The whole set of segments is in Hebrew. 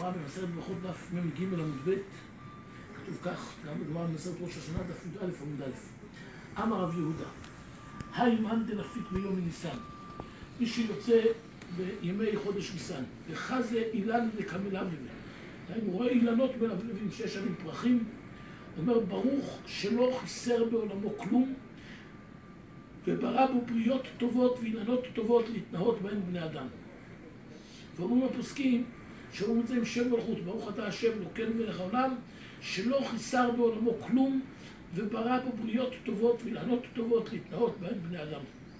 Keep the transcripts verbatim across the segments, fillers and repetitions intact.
בגמרא במסכת ברכות דף מ"ג עמוד ב', כתוב כך, גם בגמרא במסכת ראש השנה דף י"א עמוד א'. אמר רב יהודה, היי מאן דנפיק ביום ניסן, מי שיוצא בימי חודש ניסן, וחזה אילן לקמלבלב, הוא רואה אילנות מלבלבים שיש עליהם פרחים, אומר ברוך שלא חיסר בעולמו כלום, וברא בו פריות טובות ואילנות טובות להתנאות בהן בני אדם. ואומרים הפוסקים שאומרים את זה עם שם מלכות, ברוך אתה השם אלוקינו מלך העולם, שלא חיסר בעולמו כלום, וברא בו פריות טובות ואילנות טובות להתנאות בהן בני אדם.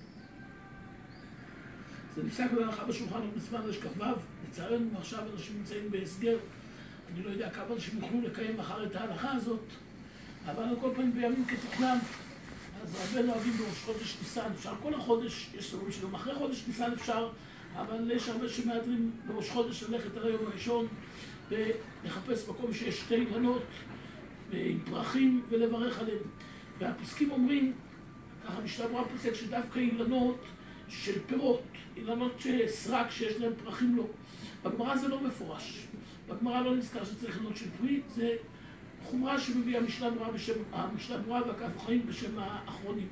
זה נפסק להלכה בשולחן ערוך בסימן רשכ"ו. לצערנו עכשיו אנשים נמצאים בהסגר, אני לא יודע כמה אנשים יוכלו לקיים מחר את ההלכה הזאת, אבל על כל פעמים בימים כתכנם. אז רבנו אוהבים בראש חודש ניסן, אפשר כל החודש, יש סבבים שגם אחרי חודש ניסן אפשר, אבל יש הרבה שמאדרים בראש חודש ללכת על היום הראשון ולחפש מקום שיש שתי אילנות עם פרחים ולברך עליהם. והפוסקים אומרים, ככה משנה ברורה פוסק שדווקא אילנות של פירות, אילנות שסרק שיש להם פרחים לא. בגמרא זה לא מפורש, בגמרא לא נזכר שצריך אילנות של פרי, זה חומרה שמביאה המשנה ברורה בשם, המשנה ברורה והכף החיים בשם האחרונים.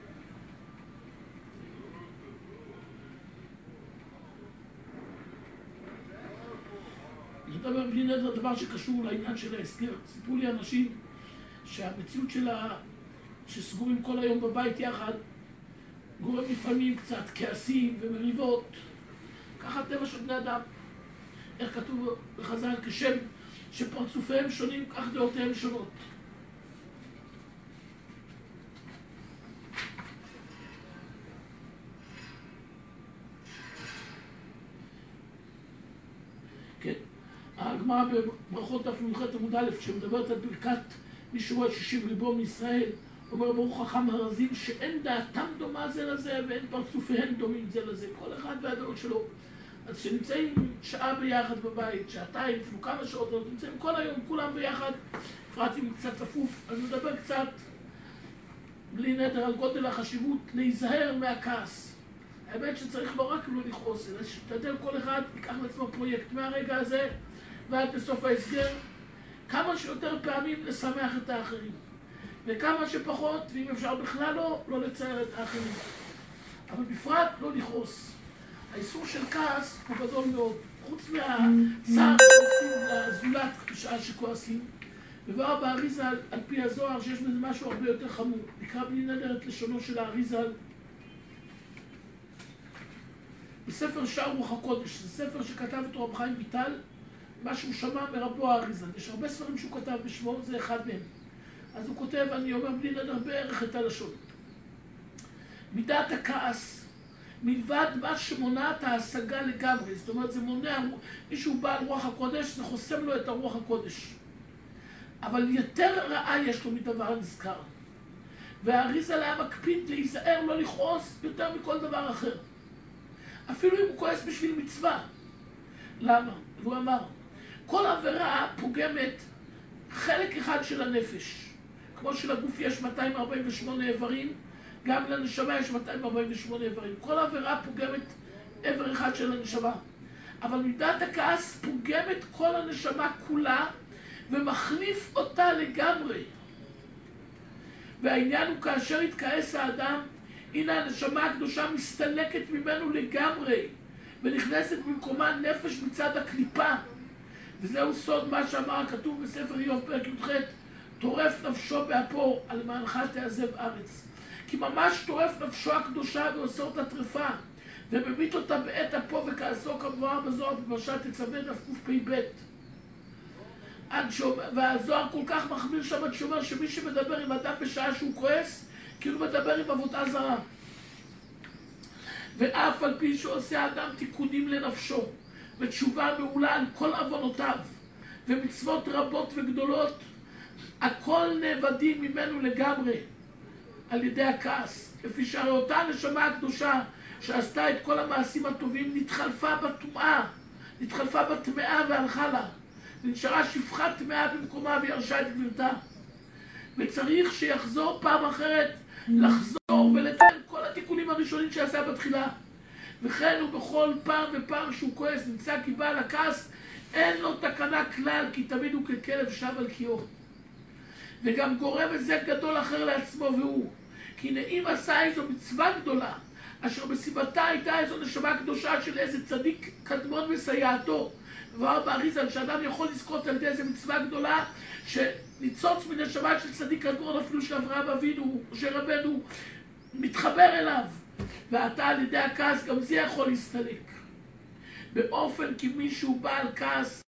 זאת אומרת, בלי נדר דבר שקשור לעניין של ההסגר. סיפרו לי אנשים שהמציאות שלה, שסגורים כל היום בבית יחד, גורם לפעמים קצת כעסים ומריבות. ככה הטבע של בני אדם. איך כתוב בחז"ל, כשם שפרצופיהם שונים, כך דעותיהם שונות. כן, הגמרא בברכות דף י"ח עמוד א', שמדברת על ברכת מי שרואה שישים ליבו מישראל, אומר ברוך חכם הרזים שאין דעתם דומה זה לזה ואין פרצופיהם דומים זה לזה, כל אחד והדעות שלו. אז כשנמצאים שעה ביחד בבית, שעתיים, אפילו כמה שעות, נמצאים כל היום, כולם ביחד, בפרט אם קצת צפוף, אז נדבר קצת, בלי נדר, על גודל החשיבות, להיזהר מהכעס. האמת שצריך לא רק לא לכעוס, אלא שתדל כל אחד, ייקח לעצמו פרויקט מהרגע הזה, ועד לסוף ההסגר, כמה שיותר פעמים לשמח את האחרים. וכמה שפחות, ואם אפשר בכלל לא, לא לצייר את האחרים. אבל בפרט לא לכעוס. האיסור של כעס הוא גדול מאוד. חוץ מהצער שעושים לזולת בשעה שכועסים, ובא באריזה על, על פי הזוהר שיש בזה משהו הרבה יותר חמור. נקרא בלי נדר את לשונו של האריזה בספר שער רוח הקודש. זה ספר שכתב את רב חיים ויטל, מה שהוא שמע מרבו האריזה. יש הרבה ספרים שהוא כתב בשמו, זה אחד מהם. אז הוא כותב, אני אומר בלי נדר בערך את הלשון. מידת הכעס, מלבד מה שמונע את ההשגה לגמרי, זאת אומרת זה מונע, מישהו בעל רוח הקודש, זה חוסם לו את הרוח הקודש. אבל יותר רעה יש לו מדבר הנזכר. והאריזה היה מקפיד להיזהר לא לכעוס יותר מכל דבר אחר. אפילו אם הוא כועס בשביל מצווה. למה? הוא אמר, כל עבירה פוגמת חלק אחד של הנפש. כמו שלגוף יש מאתיים ארבעים ושמונה איברים, גם לנשמה יש מאתיים ארבעים ושמונה איברים. כל עבירה פוגמת עבר אחד של הנשמה. אבל מידת הכעס פוגמת כל הנשמה כולה ומחליף אותה לגמרי. והעניין הוא כאשר התכעס האדם, הנה הנשמה הקדושה מסתלקת ממנו לגמרי ונכנסת במקומה נפש מצד הקליפה. וזהו סוד מה שאמר הכתוב בספר איוב פרק י"ח, טורף נפשו באפו על מענך תעזב ארץ. כי ממש טורף נפשו הקדושה ועושה אותה טרפה, וממית אותה בעת אפו וכעסו כמבואר בזוהר בפרשת תצווה דף קפ"ב. והזוהר כל כך מחמיר שם עד שאומר שמי שמדבר עם אדם בשעה שהוא כועס, כאילו מדבר עם עבודה זרה. ואף על פי שעושה האדם תיקונים לנפשו, ותשובה מעולה על כל עוונותיו, ומצוות רבות וגדולות, הכל נאבדים ממנו לגמרי על ידי הכעס. לפי שהרי אותה הנשמה הקדושה שעשתה את כל המעשים הטובים נתחלפה בטומאה, נתחלפה בטמאה והלכה לה, ונשארה שפחת טמאה במקומה וירשה את גבירתה. וצריך שיחזור פעם אחרת, לחזור ולתאר כל התיקונים הראשונים שעשה בתחילה. וכן הוא בכל פעם ופעם שהוא כועס נמצא כי בעל הכעס אין לו תקנה הכוונה כלל, כי תמיד הוא ככלב שב על קיאו. וגם גורם את זה גדול אחר לעצמו והוא. כי הנה אם עשה איזו מצווה גדולה, אשר בסיבתה הייתה איזו נשמה קדושה של איזה צדיק קדמון מסייעתו. ועבר באריזל שאדם יכול לזכות על ידי איזה מצווה גדולה, שניצוץ מנשמה של צדיק קדמון אפילו של אברהם אבינו, משה רבנו, מתחבר אליו. ואתה על ידי הכעס גם זה יכול להסתלק. באופן כי מישהו בעל כעס,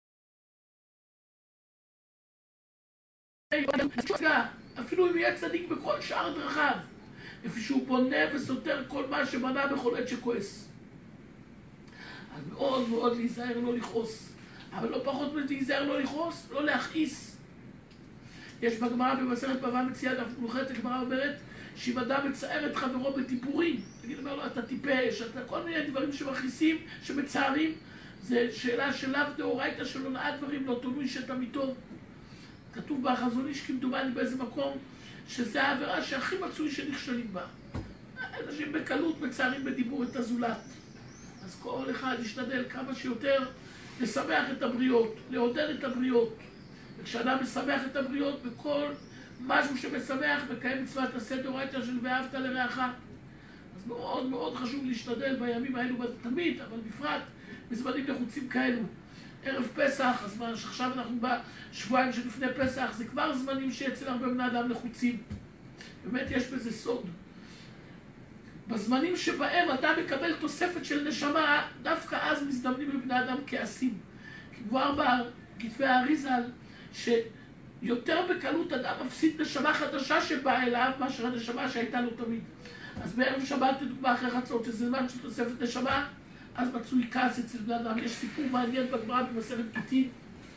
אפילו אם יהיה צדיק בכל שאר דרכיו, לפי שהוא בונה וסותר כל מה שבנה בכל עת שכועס. אז מאוד מאוד להיזהר לא לכעוס, אבל לא פחות להיזהר לא לכעוס, לא להכעיס. יש בגמרא במסכת בבא מציעא דף נ"ח, הגמרא אומרת שאם אדם מצער את חברו בדיבורים, תגיד אומר לו אתה טיפש, אתה כל מיני דברים שמכעיסים, שמצערים, זה שאלה של לאו דאורייתא של הונאת דברים, לא תלוי שאת אמיתו. כתוב בחזון איש כמדומני באיזה מקום שזה העבירה שהכי מצוי שנכשלים בה. אנשים בקלות מצערים בדיבור את הזולת. אז כל אחד ישתדל כמה שיותר לשמח את הבריות, לעודד את הבריות. וכשאדם משמח את הבריות בכל משהו שמשמח, מקיים מצוות עשה דאורייתא של ואהבת לרעך. אז מאוד מאוד חשוב להשתדל בימים האלו תמיד, אבל בפרט בזמנים לחוצים כאלו. ערב פסח, אז מה שעכשיו אנחנו בשבועיים שלפני פסח, זה כבר זמנים שאצל הרבה בני אדם לחוצים. באמת יש בזה סוד. בזמנים שבהם אדם מקבל תוספת של נשמה, דווקא אז מזדמנים לבני אדם כעסים. כי כבר בכתבי האריזל, שיותר בקלות אדם מפסיד נשמה חדשה שבאה אליו, מאשר הנשמה שהייתה לו תמיד. אז בערב שבת, לדוגמה אחרי חצות, שזה זמן של תוספת נשמה, אז מצוי כעס אצל בני אדם. יש סיפור מעניין בגמרא במסכת גיטין.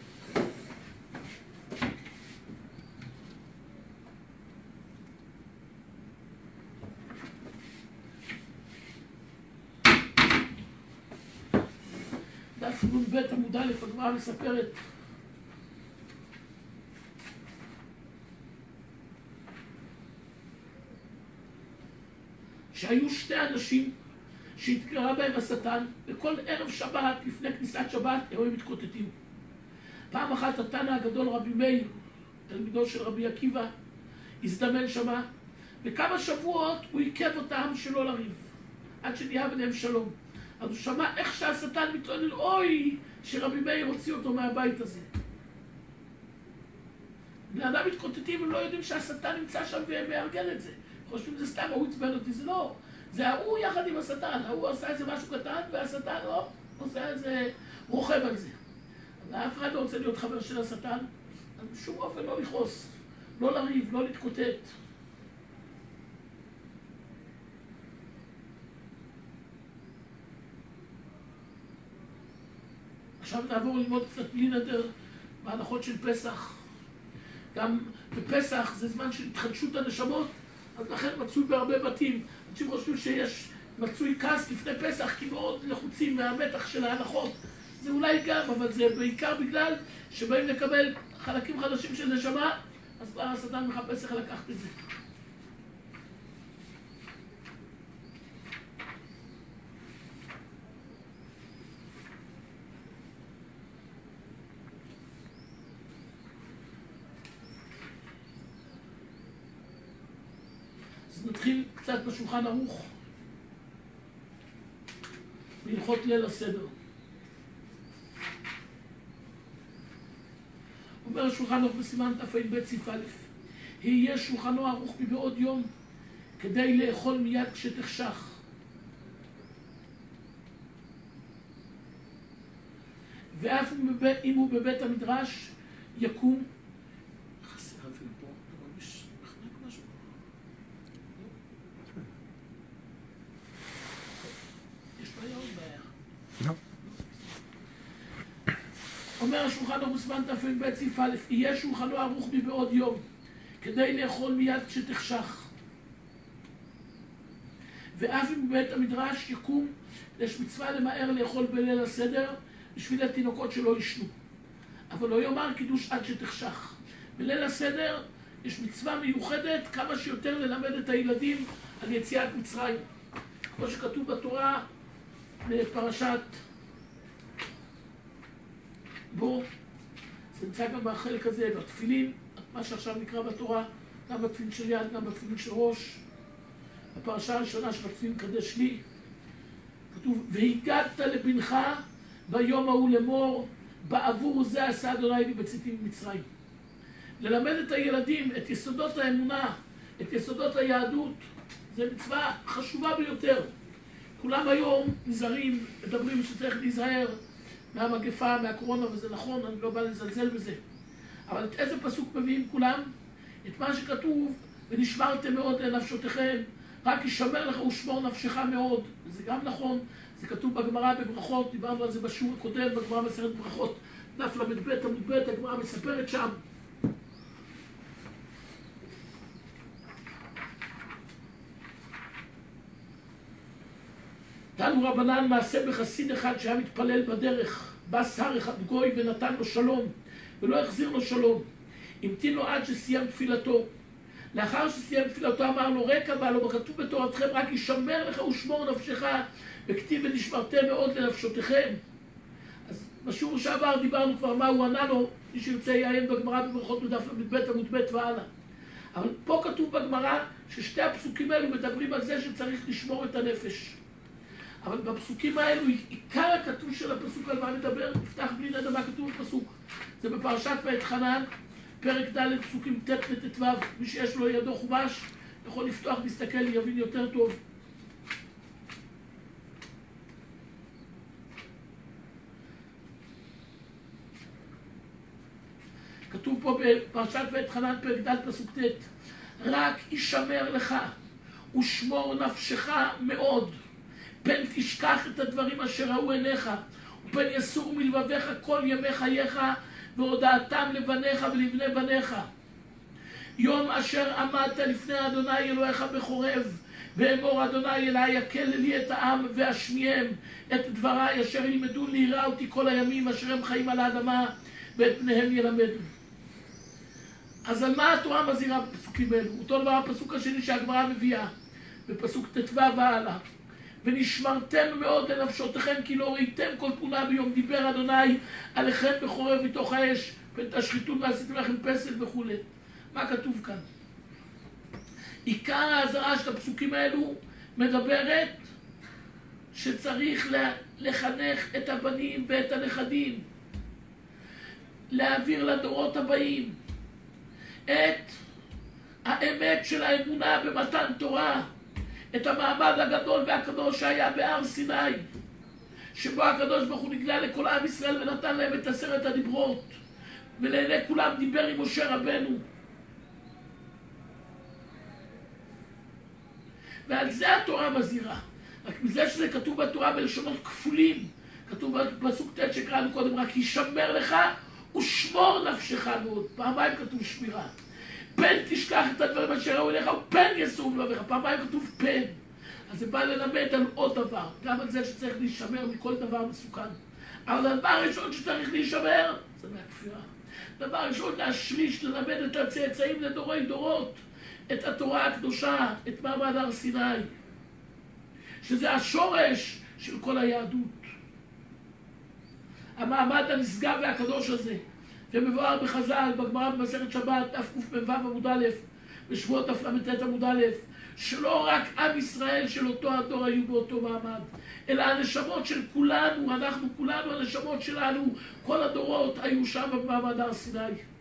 דף נ"ב עמוד א', הגמרא מספרת שהיו שתי אנשים שהתגרה בהם השטן, וכל ערב שבת, לפני כניסת שבת, הם מתקוטטים. פעם אחת התנא הגדול רבי מאיר, תלמידו של רבי עקיבא, הזדמן שמה, וכמה שבועות הוא עיכב אותם שלא לריב, עד שנהיה ביניהם שלום. אז הוא שמע איך שהשטן מתלונן, אוי, שרבי מאיר הוציא אותו מהבית הזה. בני אדם מתקוטטים, הם לא יודעים שהשטן נמצא שם והם מארגן את זה. חושבים זה סתם, הוא עצבן אותי, זה לא. זה ההוא יחד עם השטן, ההוא עושה איזה משהו קטן, והשטן לא עושה איזה, רוכב על זה. אז אף אחד לא רוצה להיות חבר של השטן, אז בשום אופן לא לכעוס, לא לריב, לא להתקוטט. עכשיו נעבור ללמוד קצת בלי נדר בהלכות של פסח. גם בפסח זה זמן של התחדשות הנשמות, אז לכן מצוי בהרבה בתים. אנשים חושבים שיש מצוי כעס לפני פסח כי מאוד לחוצים מהמתח של ההלכות. זה אולי גם, אבל זה בעיקר בגלל שבאים לקבל חלקים חדשים של נשמה, אז כבר השטן מחפש איך לקחת את זה. אז נתחיל קצת בשולחן ערוך, בהלכות ליל הסדר. אומר השולחן ערוך בסימן תע"ב סעיף א', יהיה שולחנו ערוך מבעוד יום כדי לאכול מיד כשתחשך. ואף אם הוא בבית המדרש יקום, חסר אפילו פה, אתה מרגיש מחנק משהו? יש בעיה עוד בעיה? לא. אומר השולחן ערוך בסימן תע"ב סעיף א', יהיה שולחנו ערוך מבעוד יום כדי לאכול מיד כשתחשך. ואף אם בבית המדרש יקום, יש מצווה למהר לאכול בליל הסדר בשביל התינוקות שלא ישנו. אבל לא יאמר קידוש עד שתחשך. בליל הסדר יש מצווה מיוחדת כמה שיותר ללמד את הילדים על יציאת מצרים. כמו שכתוב בתורה בפרשת בו. זה נמצא גם בחלק הזה, בתפילין, מה שעכשיו נקרא בתורה, גם בתפילין של יד, גם בתפילין של ראש. בפרשה הראשונה של התפילין קדש לי, כתוב, והגדת לבנך ביום ההוא לאמור, בעבור זה עשה אדוני לי בצאתי ממצרים. ללמד את הילדים את יסודות האמונה, את יסודות היהדות, זה מצווה חשובה ביותר. כולם היום נזהרים, מדברים שצריך להיזהר מהמגפה, מהקורונה, וזה נכון, אני לא בא לזלזל בזה. אבל את איזה פסוק מביאים כולם? את מה שכתוב, ונשמרתם מאוד לנפשותיכם, רק ישמר לך ושמור נפשך מאוד. וזה גם נכון, זה כתוב בגמרא בברכות, דיברנו על זה בשיעור הקודם, בגמרא מסכת ברכות, דף למ"ב עמוד ב', הגמרא מספרת שם. תנו רבנן מעשה בחסיד אחד שהיה מתפלל בדרך, בא שר אחד גוי ונתן לו שלום, ולא החזיר לו שלום. המתין לו עד שסיים תפילתו. לאחר שסיים תפילתו אמר לו, רקע בא לו, כתוב בתורתכם, רק ישמר לך ושמור נפשך, וכתיב ונשמרתם מאוד לנפשותיכם. אז בשיעור שעבר דיברנו כבר מה הוא ענה לו, מי שירצה יעיין בגמרא בברכות מדף למ"ב עמוד ב' והלאה. אבל פה כתוב בגמרא ששתי הפסוקים האלו מדברים על זה שצריך לשמור את הנפש. אבל בפסוקים האלו, עיקר הכתוב של הפסוק על מה מדבר, נפתח בלי נדע מה כתוב בפסוק. זה בפרשת ואתחנן, פרק ד' פסוקים ט' וט"ו. מי שיש לו ידו חומש, יכול לפתוח, להסתכל, יבין יותר טוב. כתוב פה בפרשת ואתחנן, פרק ד' פסוק ט', רק ישמר לך ושמור נפשך מאוד, פן תשכח את הדברים אשר ראו עיניך, ופן יסור מלבביך כל ימי חייך, והודעתם לבניך ולבני בניך. יום אשר עמדת לפני אדוני אלוהיך בחורב, ואמור אדוני אלי יקל לי את העם ואשמיהם את דבריי אשר ילמדו ליראה אותי כל הימים אשר הם חיים על האדמה, ואת פניהם ילמדו. אז על מה התורה מזהירה בפסוקים האלו? אותו דבר הפסוק השני שהגמרא מביאה, בפסוק ט"ו והלאה. ונשמרתם מאוד לנפשותיכם כי לא ראיתם כל תמונה ביום דיבר אדוני עליכם בחורב מתוך האש, פן תשחיתון ועשיתם לכם פסל וכו'. מה כתוב כאן? עיקר האזהרה של הפסוקים האלו מדברת שצריך לחנך את הבנים ואת הנכדים, להעביר לדורות הבאים את האמת של האמונה במתן תורה, את המעמד הגדול והקדוש שהיה בהר סיני, שבו הקדוש ברוך הוא נגלה לכל עם ישראל ונתן להם את עשרת הדיברות, ולעיני כולם דיבר עם משה רבנו. ועל זה התורה מזהירה. רק מזה שזה כתוב בתורה בלשונות כפולים, כתוב בפסוק ט' שקראנו קודם, רק ישמר לך ושמור נפשך מאוד. פעמיים כתוב שמירה. פן תשכח את הדברים אשר ראו אליך ופן יסור מלבביך. פעמיים כתוב פן. אז זה בא ללמד על עוד דבר, גם על זה שצריך להישמר מכל דבר מסוכן. אבל הדבר הראשון שצריך להישמר זה מהכפירה. דבר ראשון להשריש, ללמד את הצאצאים לדורי דורות את התורה הקדושה, את מעמד הר סיני, שזה השורש של כל היהדות. המעמד הנשגב והקדוש הזה, ומבואר בחז"ל, בגמרא במסכת שבת, דף קמ"ו עמוד א', בשבועות דף ל"ט עמוד א', שלא רק עם ישראל של אותו הדור היו באותו מעמד, אלא הנשמות של כולנו, אנחנו כולנו, הנשמות שלנו, כל הדורות היו שם במעמד הר סיני.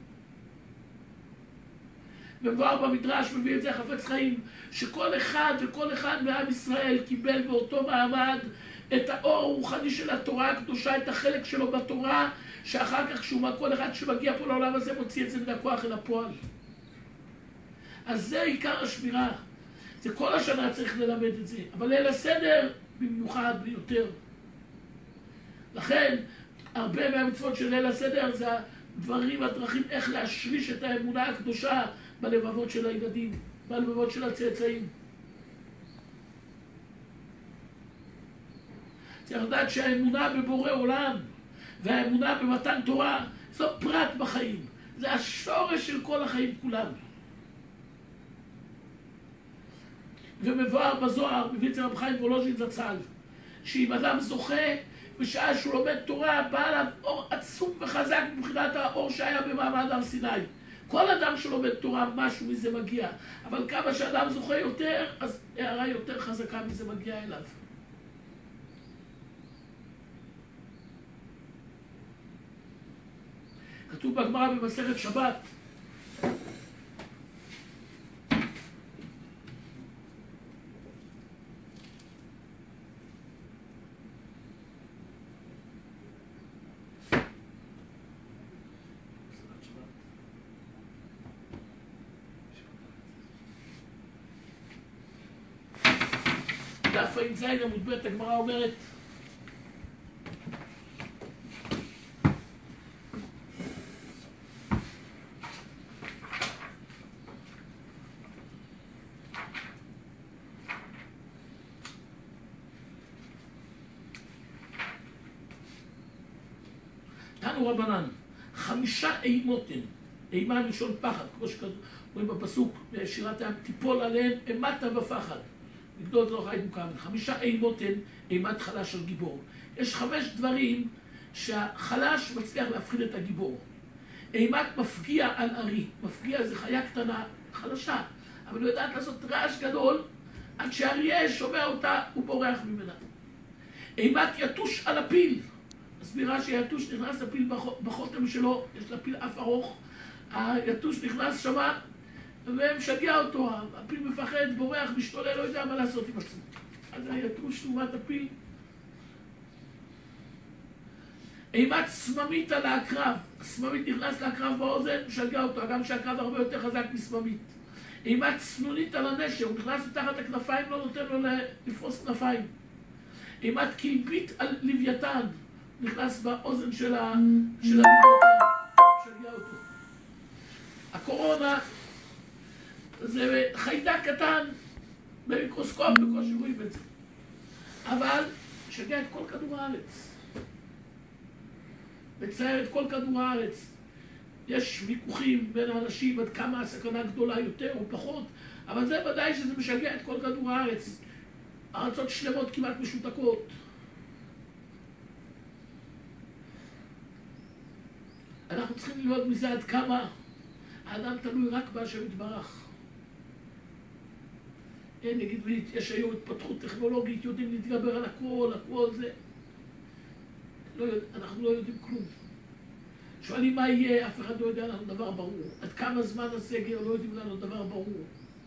מבואר במדרש, מביא את זה חפץ חיים, שכל אחד וכל אחד מעם ישראל קיבל באותו מעמד את האור הרוחני של התורה הקדושה, את החלק שלו בתורה, שאחר כך שהוא, כל אחד שמגיע פה לעולם הזה מוציא את זה מן הכוח אל הפועל. אז זה עיקר השמירה. זה כל השנה צריך ללמד את זה, אבל ליל הסדר במיוחד ביותר. לכן, הרבה מהמצוות של ליל הסדר זה הדברים, הדרכים איך להשריש את האמונה הקדושה בלבבות של הילדים, בלבבות של הצאצאים. צריך לדעת שהאמונה בבורא עולם והאמונה במתן תורה זו פרט בחיים, זה השורש של כל החיים כולם. ומבואר בזוהר, מביא את זה רב חיים וולוז'ין זצ"ל, שאם אדם זוכה בשעה שהוא לומד תורה, בא עליו אור עצום וחזק מבחינת האור שהיה במעמד הר סיני. כל אדם שלומד תורה, משהו מזה מגיע. אבל כמה שאדם זוכה יותר, אז הערה יותר חזקה מזה מגיעה אליו. כתוב בגמרא במסכת שבת, דף ע"ז עמוד ב', הגמרא אומרת תנו רבנן, חמישה אימות הן, אימה מלשון פחד, כמו שכתובים בפסוק בשירת הים, תיפול עליהן אימתה ופחד. לגדול לא חי מוקמן. חמישה אימות הן אימת חלש על גיבור. יש חמש דברים שהחלש מצליח להפחיד את הגיבור. אימת מפגיע על ארי. מפגיע זה חיה קטנה, חלשה, אבל הוא יודעת לעשות רעש גדול, עד שהאריה שומע אותה, הוא בורח ממנה. אימת יתוש על הפיל. מסבירה שיתוש נכנס לפיל בחותם שלו, יש לפיל אף ארוך, היתוש נכנס שמה, ומשגע אותו, הפיל מפחד, בורח, משתולל, לא יודע מה לעשות עם עצמו. אז היתוש לעומת הפיל. אימת סממית על העקרב. הסממית נכנס לעקרב באוזן, משגע אותו, גם שהעקרב הרבה יותר חזק מסממית. אימת צנונית על הנשר, הוא נכנס לתחת הכנפיים, לא נותן לו לפרוס כנפיים. אימת קלבית על לוויתן, נכנס באוזן של הלוויתן, משגע אותו. הקורונה זה חיידק קטן במיקרוסקופ, בקושי רואים את זה. אבל משגע את כל כדור הארץ. מצייר את כל כדור הארץ. יש ויכוחים בין האנשים עד כמה הסכנה גדולה יותר או פחות, אבל זה ודאי שזה משגע את כל כדור הארץ. ארצות שלמות כמעט משותקות. אנחנו צריכים ללמוד מזה עד כמה האדם תלוי רק בהשם יתברך. אין, נגיד, יש היום התפתחות טכנולוגית, יודעים להתגבר על הכל, הכל זה. לא יודע, אנחנו לא יודעים כלום. שואלים מה יהיה, אף אחד לא יודע לנו דבר ברור. עד כמה זמן הסגר, לא יודעים לנו דבר ברור.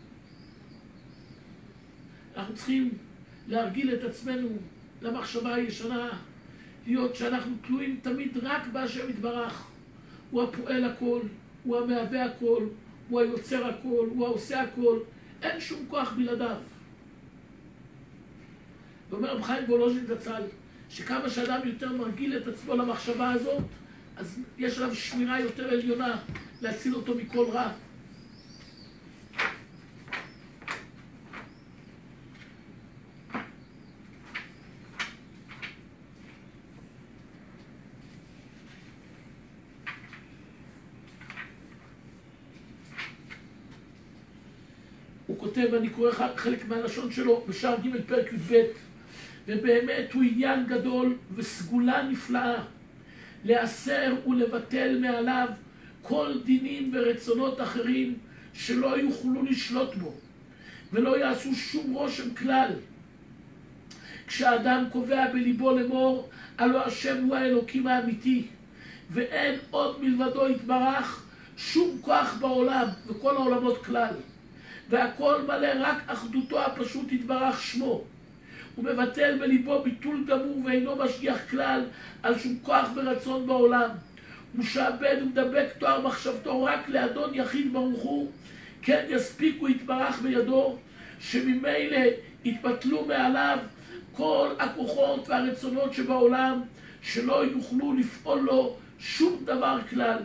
אנחנו צריכים להרגיל את עצמנו למחשבה הישנה, להיות שאנחנו תלויים תמיד רק בהשם יתברך. הוא הפועל הכל, הוא המהווה הכל, הוא היוצר הכל, הוא העושה הכל. אין שום כוח בלעדיו. ואומר רב חיים וולוז'ין זצ"ל, שכמה שאדם יותר מרגיל את עצמו למחשבה הזאת, אז יש עליו שמירה יותר עליונה להציל אותו מכל רע. הוא כותב, ואני קורא חלק מהלשון שלו בשער ג' פרק י"ב, ובאמת הוא עניין גדול וסגולה נפלאה לאסר ולבטל מעליו כל דינים ורצונות אחרים שלא יוכלו לשלוט בו ולא יעשו שום רושם כלל. כשאדם קובע בליבו לאמור, הלא השם הוא האלוקים האמיתי ואין עוד מלבדו יתברך שום כוח בעולם וכל העולמות כלל, והכל מלא רק אחדותו הפשוט יתברך שמו. הוא מבטל בליבו ביטול גמור ואינו משגיח כלל על שום כוח ורצון בעולם. הוא משעבד ומדבק תואר מחשבתו רק לאדון יחיד ברוך הוא, כן יספיקו יתברך בידו, שממילא יתבטלו מעליו כל הכוחות והרצונות שבעולם, שלא יוכלו לפעול לו שום דבר כלל.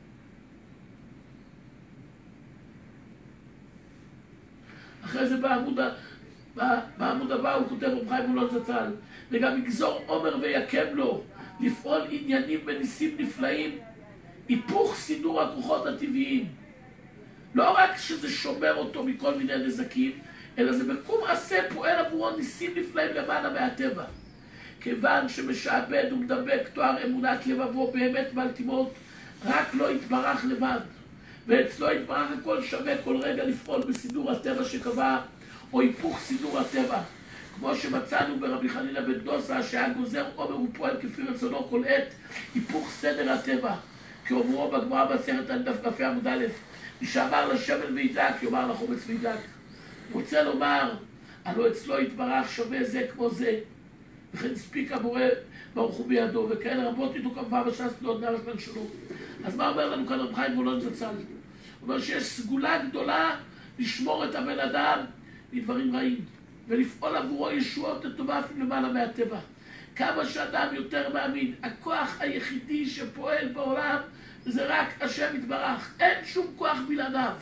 אחרי זה בעמוד, בעמוד הבא הוא כותב רב חיים וולוז'ין זצ"ל, וגם יגזור עומר ויקם לו לפעול עניינים וניסים נפלאים, היפוך סידור הכוחות הטבעיים. לא רק שזה שומר אותו מכל מיני נזקים, אלא זה בקום עשה פועל עבורו ניסים נפלאים למעלה מהטבע. כיוון שמשעבד ומדבק תואר אמונת לבבו באמת מלטימות, רק לא יתברך לבד. ואצלו יתברך הכל שווה כל רגע לפעול בסידור הטבע שקבע, או היפוך סידור הטבע. כמו שמצאנו ברבי חנינא בן דוסא, שהיה גוזר עומר ופועל כפי רצונו כל עת, היפוך סדר הטבע. כאומרו בגמרא במסכת דף כ"ה עמוד א', מי שאמר לשמן וידלק, יאמר לחומץ וידלק. הוא רוצה לומר, הלא אצלו יתברך שווה זה כמו זה, וכן הספיק הבורא ברוך הוא בידו, וכאלה רבות איתו כמובן בש"ס לא עודנה לכלל שלו. אז מה אומר לנו כאן רב חיים וולון זצ"ל? הוא אומר שיש סגולה גדולה לשמור את הבן אדם מדברים רעים, ולפעול עבורו ישועות לטובה אפילו למעלה מהטבע. כמה שאדם יותר מאמין, הכוח היחידי שפועל בעולם זה רק השם יתברך, אין שום כוח בלעדיו.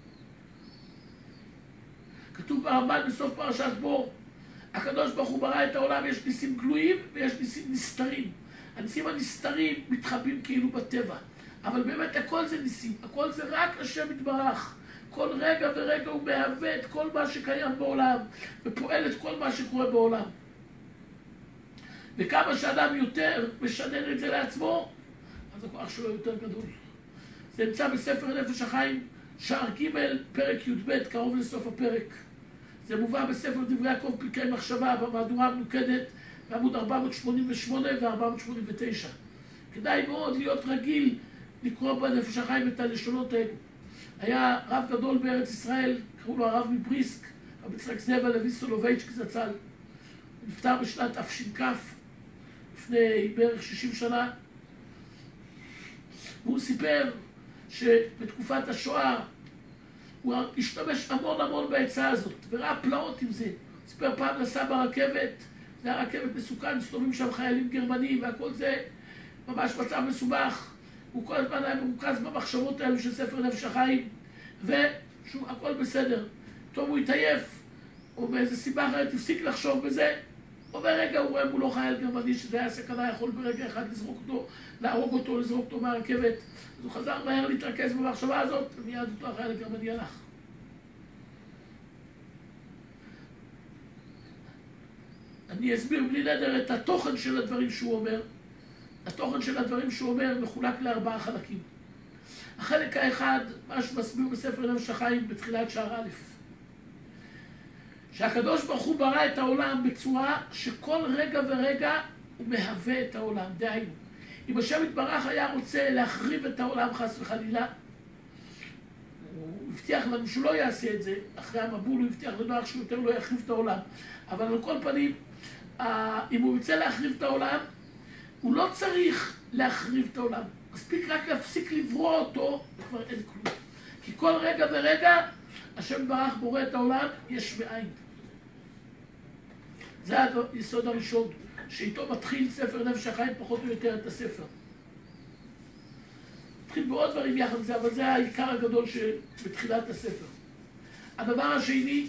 כתוב ברמב"ן בסוף פרשת בו, הקדוש ברוך הוא ברא את העולם, יש ניסים גלויים ויש ניסים נסתרים. הניסים הנסתרים מתחבאים כאילו בטבע, אבל באמת הכל זה ניסים, הכל זה רק השם יתברך. כל רגע ורגע הוא מהווה את כל מה שקיים בעולם ופועל את כל מה שקורה בעולם. וכמה שאדם יותר משנן את זה לעצמו, אז הכוח שלו יותר גדול. זה נמצא בספר נפש החיים, שער ג' פרק י"ב, קרוב לסוף הפרק. זה מובא בספר דברי יעקב פרקי מחשבה, במהדורה המנוקדת, בעמוד ארבע מאות שמונים ושמונה ו-ארבע מאות שמונים ותשע. כדאי מאוד להיות רגיל לקרוא בנפש החיים את הלשונות האלו. היה רב גדול בארץ ישראל, קראו לו הרב מבריסק, רב יצחק זאב הלוי סולובייצ'יק זצ"ל. הוא נפטר בשנת תש"כ, לפני בערך שישים שנה. והוא סיפר שבתקופת השואה הוא השתמש המון המון בעצה הזאת, וראה פלאות עם זה. הוא סיפר פעם נסע ברכבת, זה היה רכבת מסוכן, מסתובבים שם חיילים גרמנים והכל זה, ממש מצב מסובך. הוא כל הזמן היה מרוכז במחשבות האלו של ספר נפש החיים, והכל בסדר. טוב, הוא התעייף, או באיזה סיבה אחרת הפסיק לחשוב בזה, וברגע הוא רואה מולו חייל גרמני שזה היה סכנה, יכול ברגע אחד לזרוק אותו, להרוג אותו, לזרוק אותו מהרכבת. אז הוא חזר מהר להתרכז במחשבה הזאת, ומיד אותו החייל הגרמני הלך. אני אסביר בלי נדר את התוכן של הדברים שהוא אומר. התוכן של הדברים שהוא אומר מחולק לארבעה חלקים. החלק האחד, מה שמסביר בספר נפש החיים בתחילת שער א', שהקדוש ברוך הוא ברא את העולם בצורה שכל רגע ורגע הוא מהווה את העולם. דהיינו, אם השם יתברך היה רוצה להחריב את העולם חס וחלילה, הוא הבטיח לנו שהוא לא יעשה את זה, אחרי המבול הוא הבטיח לנו שהוא יותר לא יחריב את העולם. אבל על כל פנים, אם הוא רוצה להחריב את העולם, הוא לא צריך להחריב את העולם. מספיק רק להפסיק לברוא אותו, וכבר אין כלום. כי כל רגע ורגע, השם יתברך בורא את העולם, יש מאין. זה היסוד הראשון, שאיתו מתחיל ספר נפש החיים פחות או יותר את הספר. מתחיל בעוד דברים יחד עם זה, אבל זה העיקר הגדול שבתחילת הספר. הדבר השני,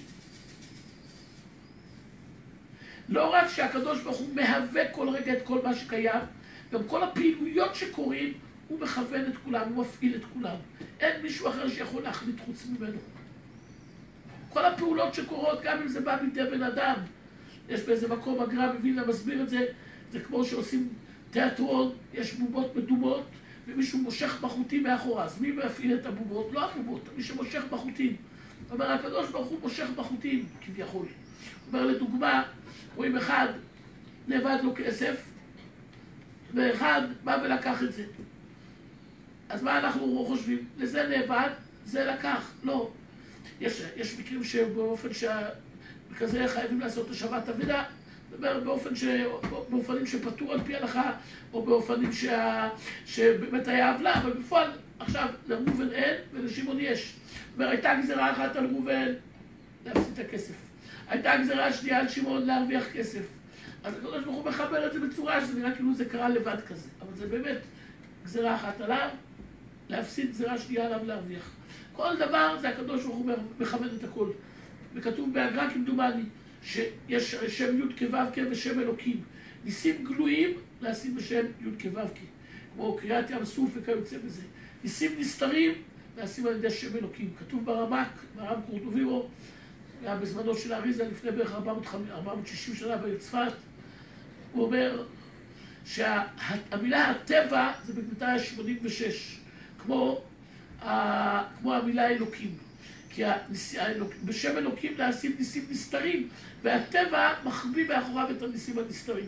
לא רק שהקדוש ברוך הוא מהווה כל רגע את כל מה שקיים, גם כל הפעילויות שקורים, הוא מכוון את כולם, הוא מפעיל את כולם. אין מישהו אחר שיכול להחליט חוץ ממנו. כל הפעולות שקורות, גם אם זה בא בידי בן אדם, יש באיזה מקום, הגר"א מווילנה מסביר את זה, זה כמו שעושים תיאטרון, יש בובות מדומות, ומישהו מושך בחוטים מאחורה. אז מי מפעיל את הבובות? לא הבובות, מי שמושך בחוטים. זאת אומרת, הקדוש ברוך הוא מושך בחוטים, כביכול. זאת אומרת, לדוגמה, רואים אחד, נאבד לו כסף, ואחד בא ולקח את זה. אז מה אנחנו חושבים? לזה נאבד, זה לקח. לא. יש, יש מקרים שבאופן שכזה חייבים לעשות השבת אבדה, זאת אומרת, באופן ש... באופנים שפטור על פי הלכה, או באופנים שה... שבאמת היה עוולה, אבל בפועל, עכשיו, לראובן אין ולשמעון יש. זאת אומרת, הייתה גזירה אחת על ראובן להפסיד את הכסף. הייתה גזירה שנייה על שמעון להרוויח כסף. אז הקדוש ברוך הוא מחבר את זה בצורה שזה נראה כאילו זה קרה לבד כזה. אבל זה באמת גזירה אחת עליו, להפסיד גזירה שנייה עליו להרוויח. כל דבר זה הקדוש ברוך הוא מכוון את הכל. וכתוב בהגר"א כמדומני, שיש שם י' כו' כ' ושם אלוקים. ניסים גלויים להשים בשם י' כו' כ'. כמו קריאת ים סוף וכיוצא בזה. ניסים נסתרים להשים על ידי שם אלוקים. כתוב ברמ"ק, ברם קורטובירו, היה בזמנו של האריזה לפני בערך ארבע מאות ושישים שנה בעיר צפת. הוא אומר שהמילה הטבע זה בגמטריה שמונים ושש, כמו, כמו המילה אלוקים. כי בשם אלוקים נעשים ניסים נסתרים, והטבע מחביא מאחוריו את הניסים הנסתרים.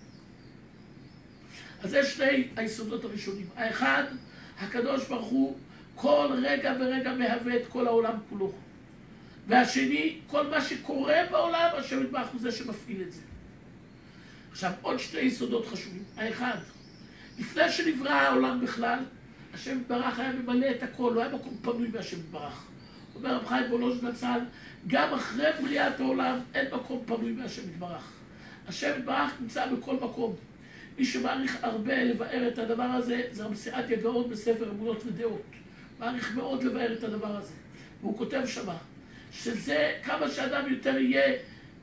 אז זה שני היסודות הראשונים. האחד, הקדוש ברוך הוא כל רגע ורגע מהווה את כל העולם כולו. והשני, כל מה שקורה בעולם, השם יתברך הוא זה שמפעיל את זה. עכשיו, עוד שתי יסודות חשובים. האחד, לפני שנברא העולם בכלל, השם יתברך היה ממלא את הכל, לא היה מקום פנוי מהשם יתברך. אומר רב חיים וולוז'ין זצ"ל, גם אחרי בריאת העולם אין מקום פנוי מהשם יתברך. השם יתברך נמצא בכל מקום. מי שמעריך הרבה לבאר את הדבר הזה, זה רב סעדיה גאון בספר אמונות ודעות. מעריך מאוד לבאר את הדבר הזה. והוא כותב שמה, שזה כמה שאדם יותר יהיה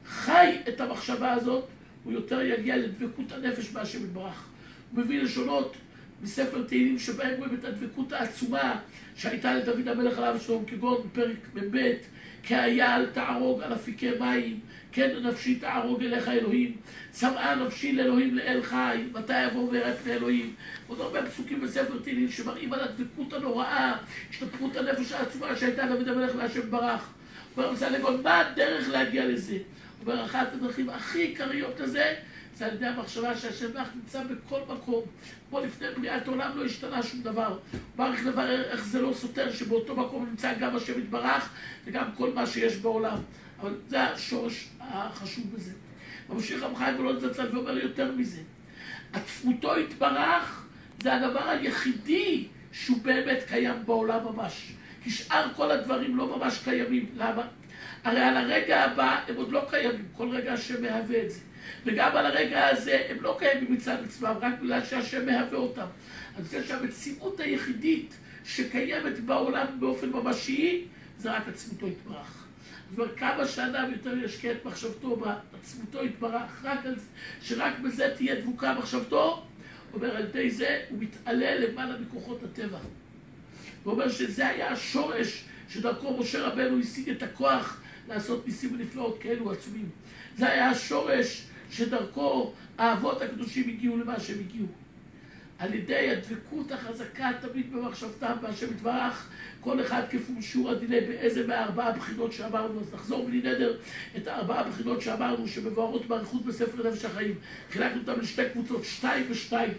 חי את המחשבה הזאת, הוא יותר יגיע לדבקות הנפש בהשם יתברך. הוא מביא לשונות בספר תהילים שבהם רואים את הדבקות העצומה שהייתה לדוד המלך עליו השלום, כגון בפרק מ"ב, כאייל תערוג על אפיקי מים, כן נפשי תערוג אליך אלוהים, צמאה נפשי לאלוהים לאל חי, מתי יבוא ויראה פני אלוהים. עוד הרבה פסוקים בספר תהילים שמראים על הדבקות הנוראה, השתפכות הנפש העצומה שהייתה לדוד המלך להשם יתברך. הוא אומר, זה לגון, מה הדרך להגיע לזה? הוא אומר, אחת הדרכים הכי עיקריות לזה, זה על ידי המחשבה שהשם יתברך נמצא בכל מקום. כמו לפני בריאת העולם לא השתנה שום דבר. הוא מעריך לברר איך זה לא סותר שבאותו מקום נמצא גם השם יתברך וגם כל מה שיש בעולם. אבל זה השורש החשוב בזה. ממשיך רב חיים וולוז'ין זצ"ל ואומר יותר מזה. עצמותו יתברך זה הדבר היחידי שהוא באמת קיים בעולם ממש. כי שאר כל הדברים לא ממש קיימים. למה? הרי על הרגע הבא הם עוד לא קיימים. כל רגע השם מהווה את זה. וגם על הרגע הזה הם לא קיימים מצד עצמם, רק בגלל שהשם מהווה אותם. אז זה שהמציאות היחידית שקיימת בעולם באופן ממשי, זה רק עצמותו יתברך. זאת אומרת, כמה שאדם יותר ישקיע את מחשבתו בעצמותו יתברך, רק על זה, שרק בזה תהיה דבוקה מחשבתו, אומר, על ידי זה הוא מתעלה למעלה מכוחות הטבע. הוא אומר שזה היה השורש שדרכו משה רבנו השיג את הכוח לעשות ניסים ונפלאות כאלו עצומים. זה היה השורש שדרכו האבות הקדושים הגיעו למה שהם הגיעו. על ידי הדבקות החזקה תמיד במחשבתם בהשם יתברך, כל אחד כפול שיעור הדיני באיזה מהארבעה בחינות שאמרנו. אז נחזור בלי נדר את הארבעה בחינות שאמרנו שמבוארות באריכות בספר נפש החיים. חילקנו אותם לשתי קבוצות, שתיים ושתיים.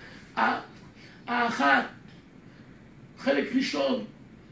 האחת, חלק ראשון,